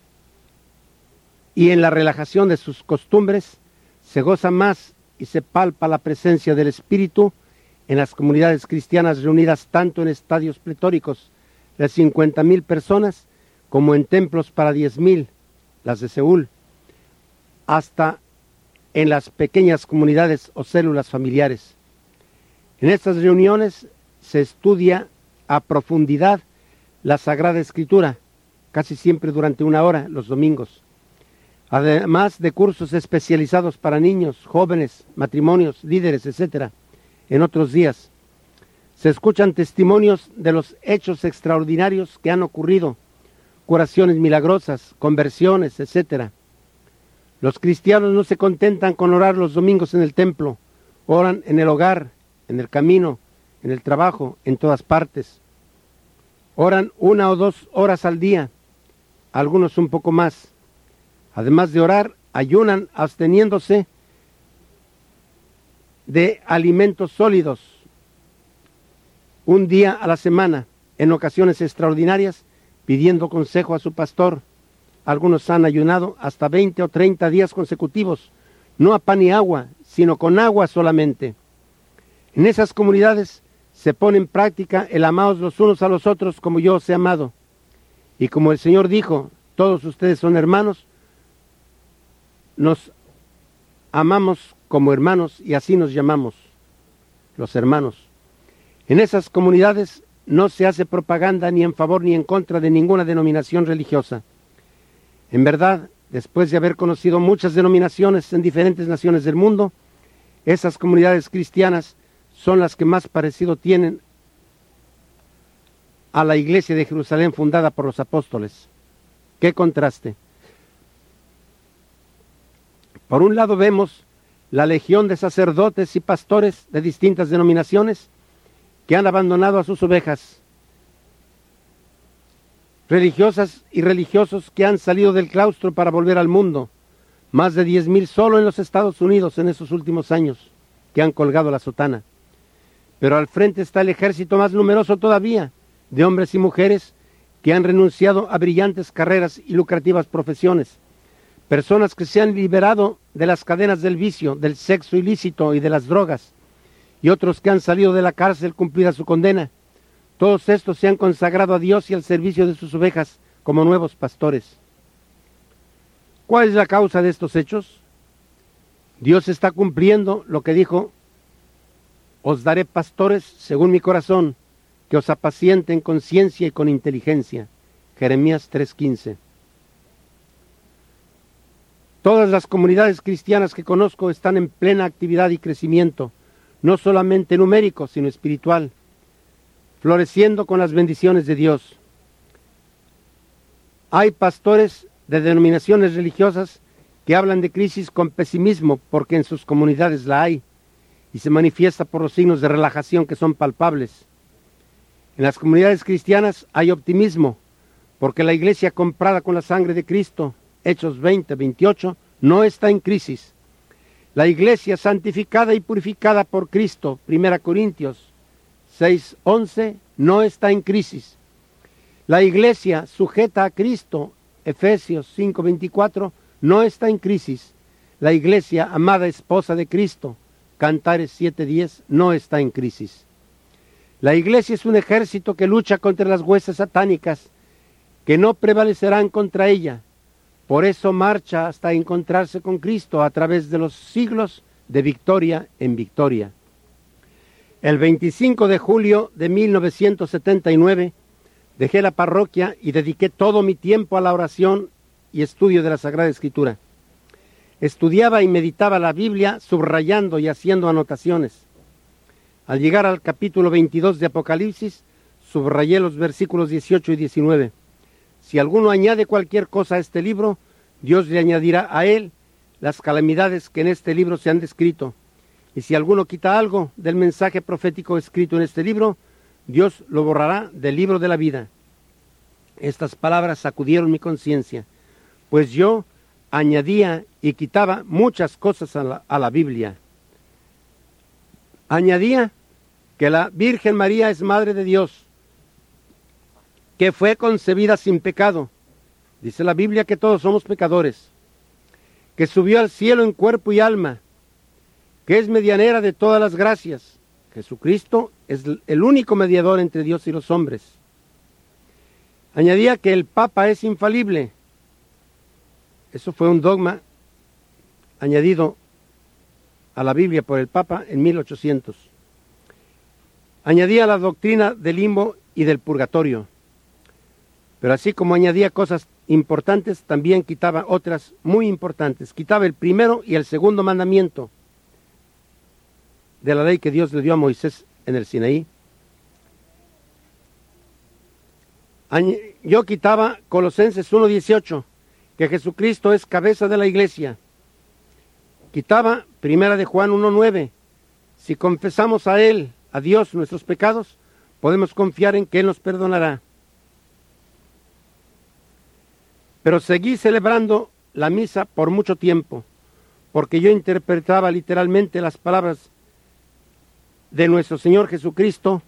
y en la relajación de sus costumbres, se goza más y se palpa la presencia del Espíritu en las comunidades cristianas reunidas tanto en estadios pletóricos de cincuenta mil personas como en templos para diez mil, las de Seúl, hasta en las pequeñas comunidades o células familiares. En estas reuniones se estudia a profundidad la Sagrada Escritura, casi siempre durante una hora los domingos, además de cursos especializados para niños, jóvenes, matrimonios, líderes, etcétera. En otros días se escuchan testimonios de los hechos extraordinarios que han ocurrido, curaciones milagrosas, conversiones, etcétera. Los cristianos no se contentan con orar los domingos en el templo, oran en el hogar, en el camino, en el trabajo, en todas partes. Oran una o dos horas al día, algunos un poco más. Además de orar, ayunan absteniéndose de alimentos sólidos un día a la semana, en ocasiones extraordinarias, pidiendo consejo a su pastor. Algunos han ayunado hasta veinte o treinta días consecutivos, no a pan y agua, sino con agua solamente. En esas comunidades se pone en práctica el amaos los unos a los otros como yo os he amado. Y como el Señor dijo, todos ustedes son hermanos, nos amamos como hermanos y así nos llamamos, los hermanos. En esas comunidades no se hace propaganda ni en favor ni en contra de ninguna denominación religiosa. En verdad, después de haber conocido muchas denominaciones en diferentes naciones del mundo, esas comunidades cristianas son las que más parecido tienen a la iglesia de Jerusalén fundada por los apóstoles. ¡Qué contraste! Por un lado vemos la legión de sacerdotes y pastores de distintas denominaciones que han abandonado a sus ovejas, religiosas y religiosos que han salido del claustro para volver al mundo, más de diez mil solo en los Estados Unidos en esos últimos años, que han colgado la sotana. Pero al frente está el ejército más numeroso todavía, de hombres y mujeres que han renunciado a brillantes carreras y lucrativas profesiones. Personas que se han liberado de las cadenas del vicio, del sexo ilícito y de las drogas, y otros que han salido de la cárcel cumplida su condena. Todos estos se han consagrado a Dios y al servicio de sus ovejas como nuevos pastores. ¿Cuál es la causa de estos hechos? Dios está cumpliendo lo que dijo: os daré pastores según mi corazón, que os apacienten con ciencia y con inteligencia. Jeremías tres quince. Todas las comunidades cristianas que conozco están en plena actividad y crecimiento, no solamente numérico, sino espiritual, floreciendo con las bendiciones de Dios. Hay pastores de denominaciones religiosas que hablan de crisis con pesimismo porque en sus comunidades la hay, y se manifiesta por los signos de relajación que son palpables. En las comunidades cristianas hay optimismo, porque la iglesia comprada con la sangre de Cristo, Hechos veinte veintiocho, no está en crisis. La iglesia santificada y purificada por Cristo, Primera Corintios seis once, no está en crisis. La iglesia sujeta a Cristo, Efesios cinco veinticuatro, no está en crisis. La iglesia amada esposa de Cristo, Cantares siete diez, no está en crisis. La iglesia es un ejército que lucha contra las huestes satánicas, que no prevalecerán contra ella. Por eso marcha hasta encontrarse con Cristo a través de los siglos, de victoria en victoria. El veinticinco de julio de mil novecientos setenta y nueve dejé la parroquia y dediqué todo mi tiempo a la oración y estudio de la Sagrada Escritura. Estudiaba y meditaba la Biblia, subrayando y haciendo anotaciones. Al llegar al capítulo veintidós de Apocalipsis, subrayé los versículos dieciocho y diecinueve. Si alguno añade cualquier cosa a este libro, Dios le añadirá a él las calamidades que en este libro se han descrito. Y si alguno quita algo del mensaje profético escrito en este libro, Dios lo borrará del libro de la vida. Estas palabras sacudieron mi conciencia, pues yo añadía y quitaba muchas cosas a la, a la Biblia. Añadía que la Virgen María es Madre de Dios, que fue concebida sin pecado. Dice la Biblia que todos somos pecadores, que subió al cielo en cuerpo y alma, que es medianera de todas las gracias. Jesucristo es el único mediador entre Dios y los hombres. Añadía que el Papa es infalible. Eso fue un dogma añadido a la Biblia por el Papa en mil ochocientos. Añadía la doctrina del limbo y del purgatorio. Pero así como añadía cosas importantes, también quitaba otras muy importantes. Quitaba el primero y el segundo mandamiento de la ley que Dios le dio a Moisés en el Sinaí. Yo quitaba Colosenses uno dieciocho, que Jesucristo es cabeza de la iglesia. Quitaba Primera de Juan uno nueve. Si confesamos a Él, a Dios, nuestros pecados, podemos confiar en que Él nos perdonará. Pero seguí celebrando la misa por mucho tiempo, porque yo interpretaba literalmente las palabras de nuestro Señor Jesucristo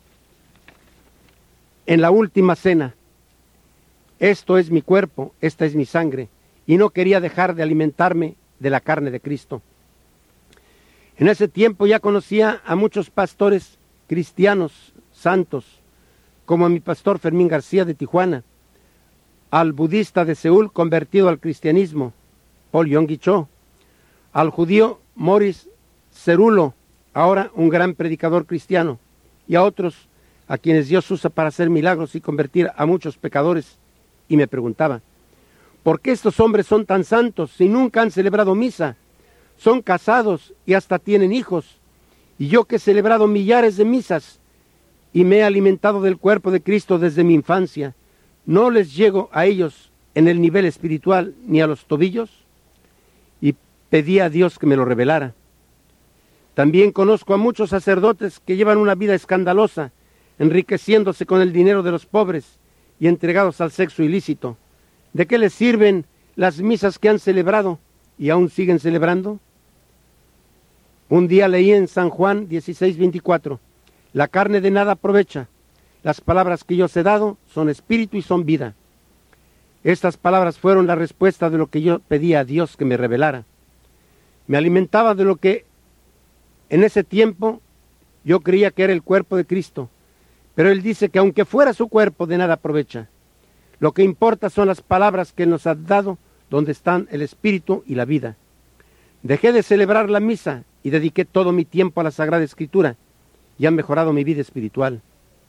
en la última cena. Esto es mi cuerpo, esta es mi sangre, y no quería dejar de alimentarme de la carne de Cristo. En ese tiempo ya conocía a muchos pastores cristianos santos, como a mi pastor Fermín García de Tijuana, al budista de Seúl convertido al cristianismo, Paul Yonggi Cho, al judío Morris Cerulo, ahora un gran predicador cristiano, y a otros a quienes Dios usa para hacer milagros y convertir a muchos pecadores. Y me preguntaba, ¿por qué estos hombres son tan santos si nunca han celebrado misa? Son casados y hasta tienen hijos, y yo que he celebrado millares de misas y me he alimentado del cuerpo de Cristo desde mi infancia, ¿no les llego a ellos en el nivel espiritual ni a los tobillos? Y pedí a Dios que me lo revelara. También conozco a muchos sacerdotes que llevan una vida escandalosa, enriqueciéndose con el dinero de los pobres y entregados al sexo ilícito. ¿De qué les sirven las misas que han celebrado y aún siguen celebrando? Un día leí en San Juan dieciséis veinticuatro, La carne de nada aprovecha. Las palabras que yo os he dado son espíritu y son vida. Estas palabras fueron la respuesta de lo que yo pedía a Dios que me revelara. Me alimentaba de lo que en ese tiempo yo creía que era el cuerpo de Cristo, pero Él dice que aunque fuera su cuerpo, de nada aprovecha. Lo que importa son las palabras que Él nos ha dado, donde están el espíritu y la vida. Dejé de celebrar la misa y dediqué todo mi tiempo a la Sagrada Escritura, y ha mejorado mi vida espiritual.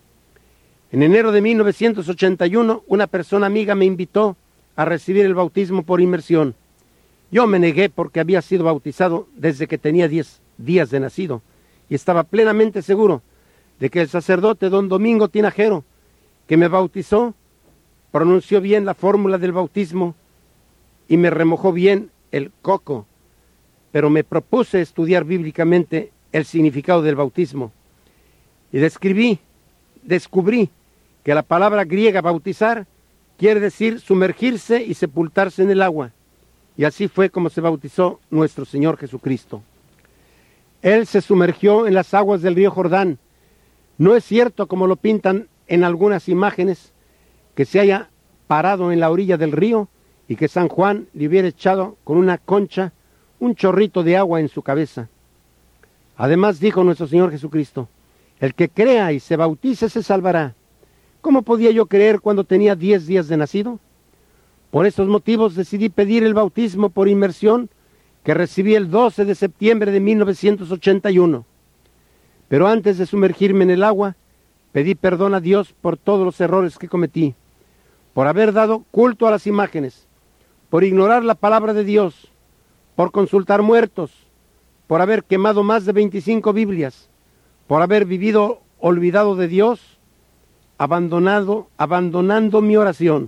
En enero de mil novecientos ochenta y uno, una persona amiga me invitó a recibir el bautismo por inmersión. Yo me negué porque había sido bautizado desde que tenía diez días de nacido y estaba plenamente seguro de que el sacerdote don Domingo Tinajero, que me bautizó, pronunció bien la fórmula del bautismo y me remojó bien el coco, pero me propuse estudiar bíblicamente el significado del bautismo y describí, descubrí que la palabra griega bautizar quiere decir sumergirse y sepultarse en el agua. Y así fue como se bautizó nuestro Señor Jesucristo. Él se sumergió en las aguas del río Jordán. No es cierto, como lo pintan en algunas imágenes, que se haya parado en la orilla del río y que San Juan le hubiera echado con una concha un chorrito de agua en su cabeza. Además dijo nuestro Señor Jesucristo: el que crea y se bautice se salvará. ¿Cómo podía yo creer cuando tenía diez días de nacido? Por estos motivos decidí pedir el bautismo por inmersión, que recibí el doce de septiembre de mil novecientos ochenta y uno. Pero antes de sumergirme en el agua, pedí perdón a Dios por todos los errores que cometí, por haber dado culto a las imágenes, por ignorar la palabra de Dios, por consultar muertos, por haber quemado más de veinticinco Biblias, por haber vivido olvidado de Dios, abandonado, abandonando mi oración.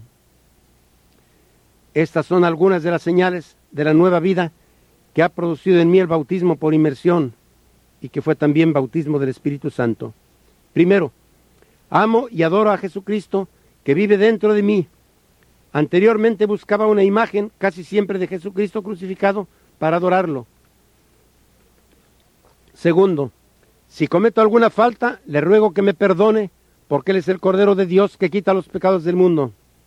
Estas son algunas de las señales de la nueva vida que ha producido en mí el bautismo por inmersión y que fue también bautismo del Espíritu Santo. Primero, amo y adoro a Jesucristo que vive dentro de mí. Anteriormente buscaba una imagen, casi siempre de Jesucristo crucificado, para adorarlo. Segundo, si cometo alguna falta, le ruego que me perdone, porque Él es el Cordero de Dios que quita los pecados del mundo.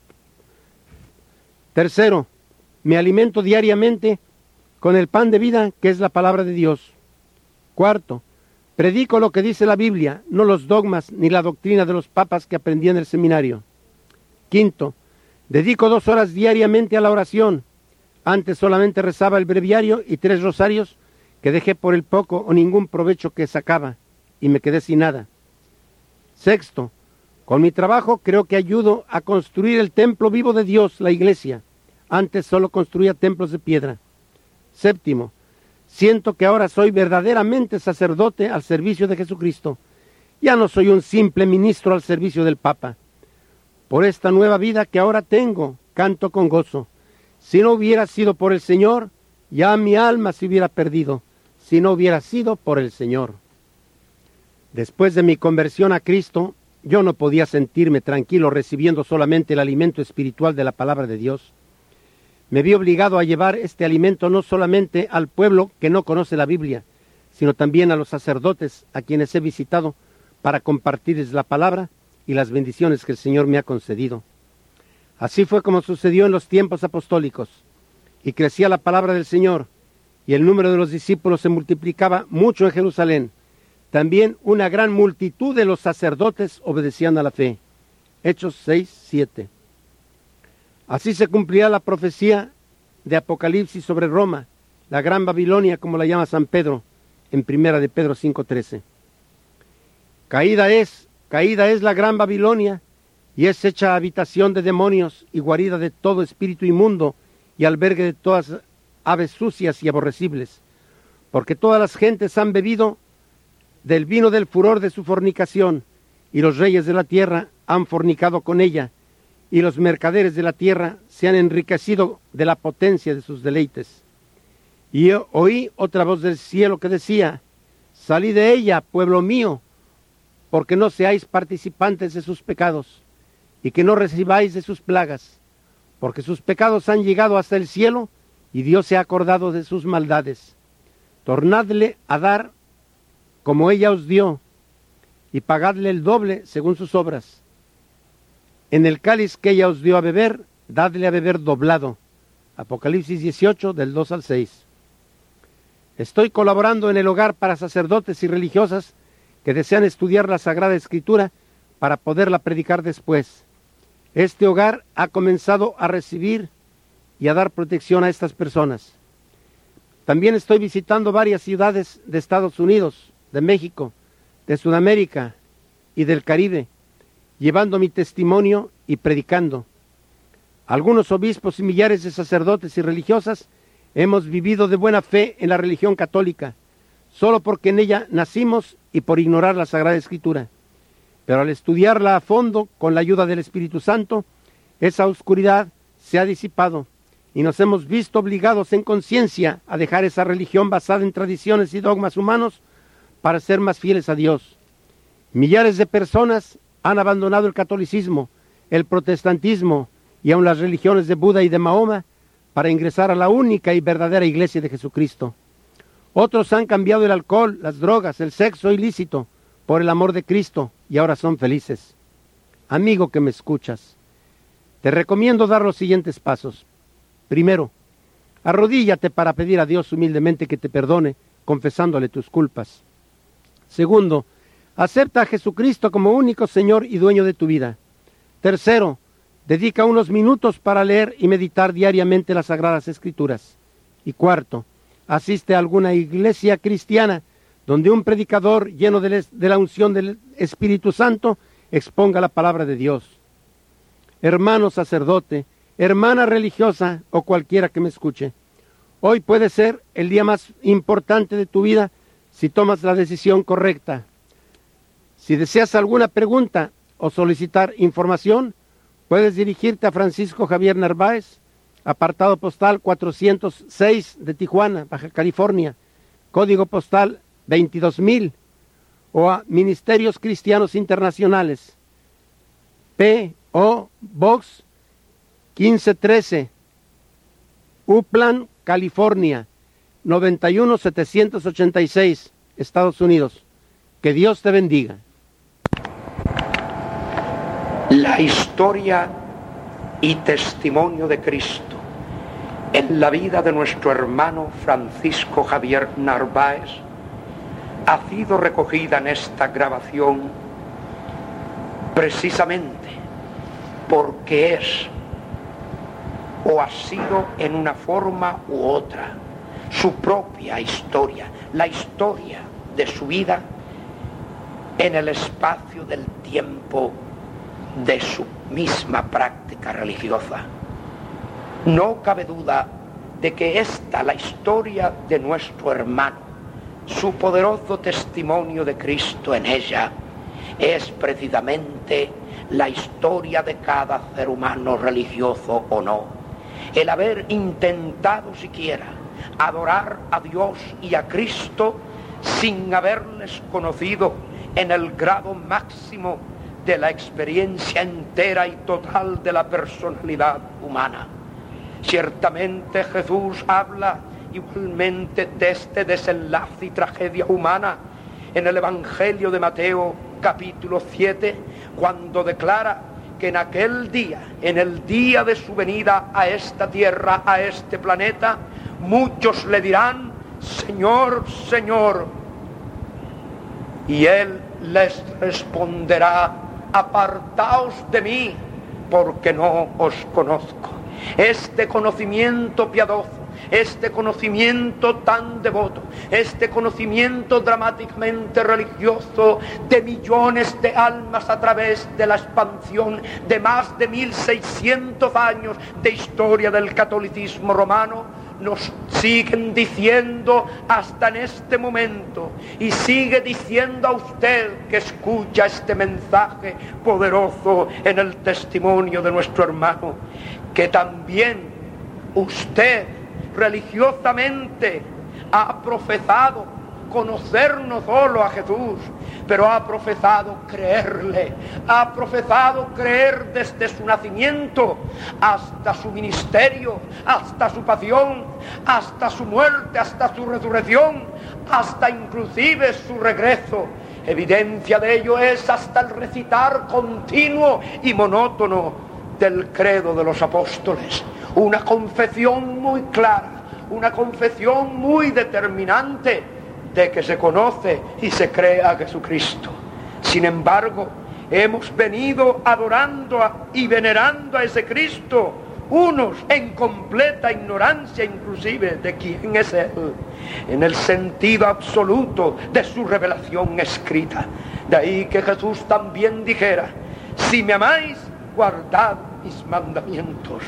Tercero, me alimento diariamente con el pan de vida, que es la palabra de Dios. Cuarto, predico lo que dice la Biblia, no los dogmas ni la doctrina de los papas que aprendí en el seminario. Quinto, dedico dos horas diariamente a la oración. Antes solamente rezaba el breviario y tres rosarios que dejé por el poco o ningún provecho que sacaba y me quedé sin nada. Sexto, con mi trabajo creo que ayudo a construir el templo vivo de Dios, la iglesia. Antes solo construía templos de piedra. Séptimo, siento que ahora soy verdaderamente sacerdote al servicio de Jesucristo. Ya no soy un simple ministro al servicio del Papa. Por esta nueva vida que ahora tengo, canto con gozo. Si no hubiera sido por el Señor, ya mi alma se hubiera perdido, si no hubiera sido por el Señor. Después de mi conversión a Cristo, yo no podía sentirme tranquilo recibiendo solamente el alimento espiritual de la palabra de Dios. Me vi obligado a llevar este alimento no solamente al pueblo que no conoce la Biblia, sino también a los sacerdotes a quienes he visitado para compartirles la palabra y las bendiciones que el Señor me ha concedido. Así fue como sucedió en los tiempos apostólicos, y crecía la palabra del Señor, y el número de los discípulos se multiplicaba mucho en Jerusalén. También una gran multitud de los sacerdotes obedecían a la fe. Hechos seis, siete. Así se cumplía la profecía de Apocalipsis sobre Roma, la gran Babilonia, como la llama San Pedro, en primera de Pedro cinco, trece. Caída es, caída es la gran Babilonia, y es hecha habitación de demonios y guarida de todo espíritu inmundo y albergue de todas aves sucias y aborrecibles, porque todas las gentes han bebido del vino del furor de su fornicación, y los reyes de la tierra han fornicado con ella, y los mercaderes de la tierra se han enriquecido de la potencia de sus deleites. Y yo oí otra voz del cielo que decía: salid de ella, pueblo mío, porque no seáis participantes de sus pecados, y que no recibáis de sus plagas, porque sus pecados han llegado hasta el cielo, y Dios se ha acordado de sus maldades. Tornadle a dar como ella os dio, y pagadle el doble según sus obras. En el cáliz que ella os dio a beber, dadle a beber doblado. Apocalipsis dieciocho, del dos al seis. Estoy colaborando en el hogar para sacerdotes y religiosas que desean estudiar la Sagrada Escritura para poderla predicar después. Este hogar ha comenzado a recibir y a dar protección a estas personas. También estoy visitando varias ciudades de Estados Unidos, de México, de Sudamérica y del Caribe, llevando mi testimonio y predicando. Algunos obispos y millares de sacerdotes y religiosas hemos vivido de buena fe en la religión católica, solo porque en ella nacimos y por ignorar la Sagrada Escritura. Pero al estudiarla a fondo, con la ayuda del Espíritu Santo, esa oscuridad se ha disipado y nos hemos visto obligados en conciencia a dejar esa religión basada en tradiciones y dogmas humanos para ser más fieles a Dios. Millares de personas han abandonado el catolicismo, el protestantismo y aun las religiones de Buda y de Mahoma para ingresar a la única y verdadera Iglesia de Jesucristo. Otros han cambiado el alcohol, las drogas, el sexo ilícito por el amor de Cristo y ahora son felices. Amigo que me escuchas, te recomiendo dar los siguientes pasos. Primero, arrodíllate para pedir a Dios humildemente que te perdone, confesándole tus culpas. Segundo, acepta a Jesucristo como único Señor y dueño de tu vida. Tercero, dedica unos minutos para leer y meditar diariamente las Sagradas Escrituras. Y cuarto, asiste a alguna iglesia cristiana donde un predicador lleno de, les, de la unción del Espíritu Santo exponga la palabra de Dios. Hermano sacerdote, hermana religiosa o cualquiera que me escuche, hoy puede ser el día más importante de tu vida si tomas la decisión correcta. Si deseas alguna pregunta o solicitar información, puedes dirigirte a Francisco Javier Narváez, apartado postal cuatrocientos seis de Tijuana, Baja California, código postal veintidós mil, o a Ministerios Cristianos Internacionales, P O Box quince trece, Upland, California, noventa y uno setecientos ochenta y seis, Estados Unidos. Que Dios te bendiga. La historia y testimonio de Cristo en la vida de nuestro hermano Francisco Javier Narváez ha sido recogida en esta grabación precisamente porque es o ha sido en una forma u otra su propia historia, la historia de su vida en el espacio del tiempo de su misma práctica religiosa. No cabe duda de que esta, la historia de nuestro hermano, su poderoso testimonio de Cristo en ella, es precisamente la historia de cada ser humano, religioso o no. El haber intentado siquiera adorar a Dios y a Cristo sin haberles conocido en el grado máximo de la experiencia entera y total de la personalidad humana. Ciertamente Jesús habla igualmente de este desenlace y tragedia humana en el Evangelio de Mateo capítulo siete, cuando declara que en aquel día, en el día de su venida a esta tierra, a este planeta, muchos le dirán: Señor, Señor, y Él les responderá: apartaos de mí, porque no os conozco. Este conocimiento piadoso, este conocimiento tan devoto, este conocimiento dramáticamente religioso de millones de almas a través de la expansión de más de mil seiscientos años de historia del catolicismo romano, nos siguen diciendo hasta en este momento, y sigue diciendo a usted que escucha este mensaje poderoso en el testimonio de nuestro hermano, que también usted religiosamente ha profesado conocer no solo a Jesús, pero ha profesado creerle, ha profesado creer desde su nacimiento hasta su ministerio, hasta su pasión, hasta su muerte, hasta su resurrección, hasta inclusive su regreso. Evidencia de ello es hasta el recitar continuo y monótono del credo de los apóstoles. Una confesión muy clara, una confesión muy determinante de que se conoce y se cree a Jesucristo. Sin embargo, hemos venido adorando y venerando a ese Cristo, unos en completa ignorancia inclusive de quién es Él, en el sentido absoluto de su revelación escrita. De ahí que Jesús también dijera: si me amáis, guardad mis mandamientos.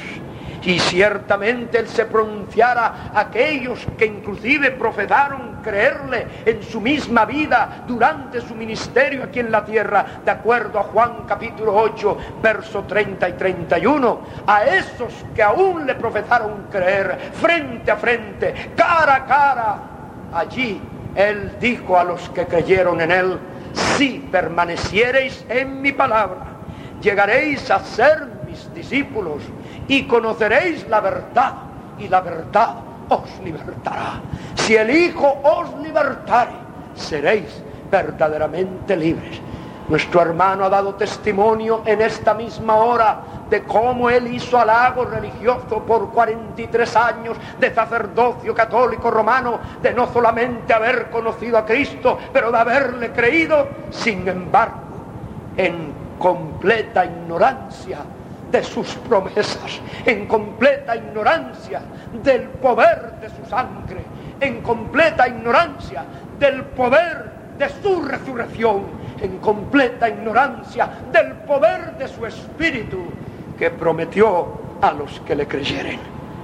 Y ciertamente Él se pronunciara a aquellos que inclusive profesaron creerle en su misma vida durante su ministerio aquí en la tierra, de acuerdo a Juan capítulo ocho, verso treinta y treinta y uno, a esos que aún le profesaron creer frente a frente, cara a cara, allí Él dijo a los que creyeron en Él: si permaneciereis en mi palabra, llegaréis a ser mis discípulos y conoceréis la verdad, y la verdad os libertará. Si el Hijo os libertare, seréis verdaderamente libres. Nuestro hermano ha dado testimonio en esta misma hora de cómo él hizo halago religioso por cuarenta y tres años de sacerdocio católico romano, de no solamente haber conocido a Cristo, pero de haberle creído, sin embargo, en completa ignorancia de sus promesas, en completa ignorancia del poder de su sangre, en completa ignorancia del poder de su resurrección, en completa ignorancia del poder de su espíritu que prometió a los que le creyeren.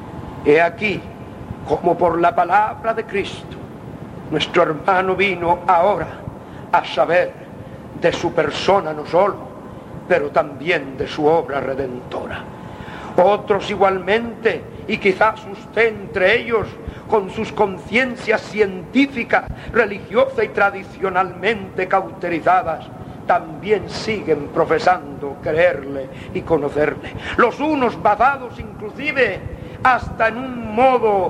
He aquí como por la palabra de Cristo nuestro hermano vino ahora a saber de su persona no solo, pero también de su obra redentora. Otros igualmente, y quizás usted entre ellos, con sus conciencias científicas, religiosas y tradicionalmente cauterizadas, también siguen profesando creerle y conocerle. Los unos basados inclusive hasta en un modo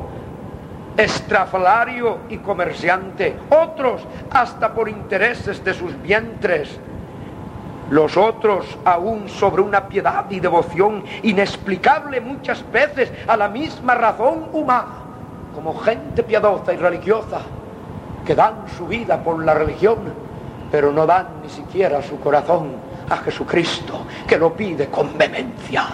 estrafalario y comerciante, otros hasta por intereses de sus vientres, los otros aún sobre una piedad y devoción inexplicable muchas veces a la misma razón humana, como gente piadosa y religiosa que dan su vida por la religión, pero no dan ni siquiera su corazón a Jesucristo, que lo pide con vehemencia.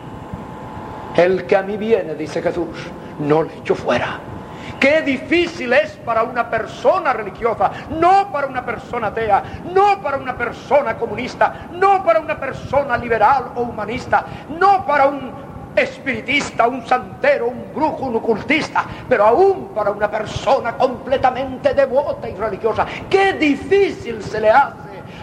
El que a mí viene, dice Jesús, no le echo fuera. Qué difícil es para una persona religiosa, no para una persona atea, no para una persona comunista, no para una persona liberal o humanista, no para un espiritista, un santero, un brujo, un ocultista, pero aún para una persona completamente devota y religiosa. Qué difícil se le hace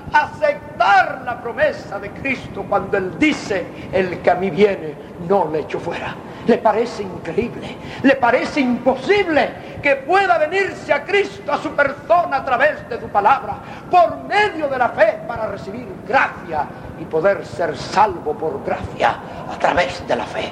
aceptar la promesa de Cristo cuando Él dice: el que a mí viene, no le echo fuera. Le parece increíble, le parece imposible que pueda venirse a Cristo, a su persona, a través de su palabra, por medio de la fe, para recibir gracia y poder ser salvo por gracia a través de la fe.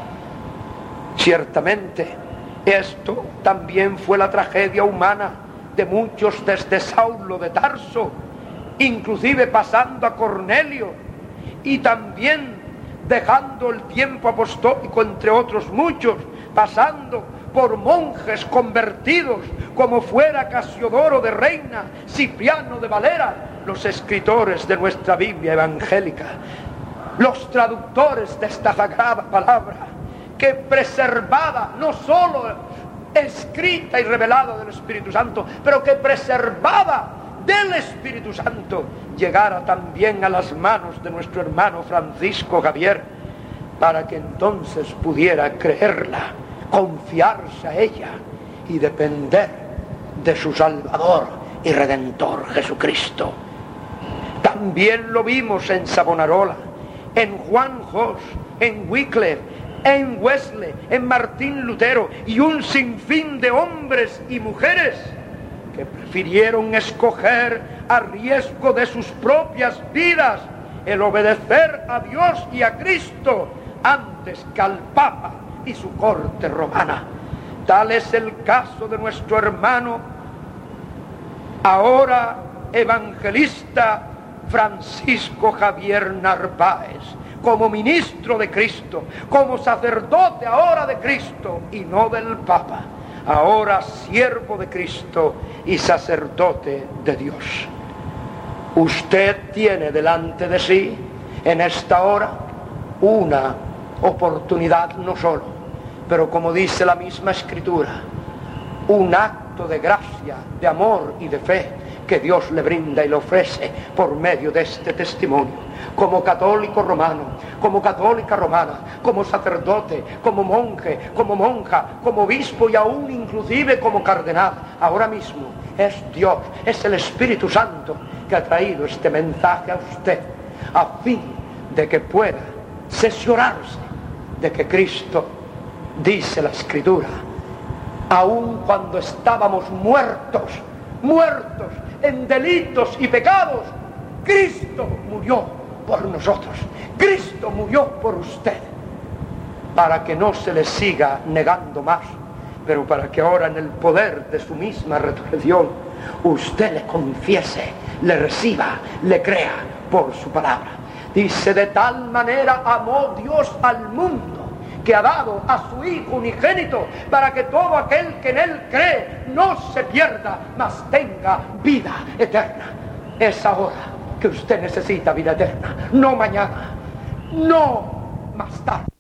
Ciertamente, esto también fue la tragedia humana de muchos desde Saulo de Tarso, inclusive pasando a Cornelio, y también dejando el tiempo apostólico, entre otros muchos, pasando por monjes convertidos, como fuera Casiodoro de Reina, Cipriano de Valera, los escritores de nuestra Biblia evangélica, los traductores de esta sagrada palabra, que preservada, no solo escrita y revelada del Espíritu Santo, pero que preservada del Espíritu Santo, llegara también a las manos de nuestro hermano Francisco Javier, para que entonces pudiera creerla, confiarse a ella y depender de su Salvador y Redentor Jesucristo. También lo vimos en Savonarola, en Juan Hus, en Wycliffe, en Wesley, en Martín Lutero y un sinfín de hombres y mujeres que prefirieron escoger a riesgo de sus propias vidas el obedecer a Dios y a Cristo antes que al Papa y su corte romana. Tal es el caso de nuestro hermano, ahora evangelista Francisco Javier Narváez, como ministro de Cristo, como sacerdote ahora de Cristo y no del Papa, ahora siervo de Cristo y sacerdote de Dios. Usted tiene delante de sí, en esta hora, una oportunidad no solo, pero como dice la misma Escritura, un acto de gracia, de amor y de fe que Dios le brinda y le ofrece por medio de este testimonio. Como católico romano, como católica romana, como sacerdote, como monje, como monja, como obispo y aún inclusive como cardenal, ahora mismo es Dios, es el Espíritu Santo que ha traído este mensaje a usted, a fin de que pueda cerciorarse de que Cristo, dice la Escritura, aun cuando estábamos muertos, muertos en delitos y pecados, Cristo murió por nosotros. Cristo murió por usted, para que no se le siga negando más, pero para que ahora en el poder de su misma resurrección usted le confiese, le reciba, le crea por su palabra. Dice: de tal manera amó Dios al mundo, que ha dado a su Hijo unigénito, para que todo aquel que en Él cree no se pierda, mas tenga vida eterna. Es ahora que usted necesita vida eterna, no mañana, no más tarde.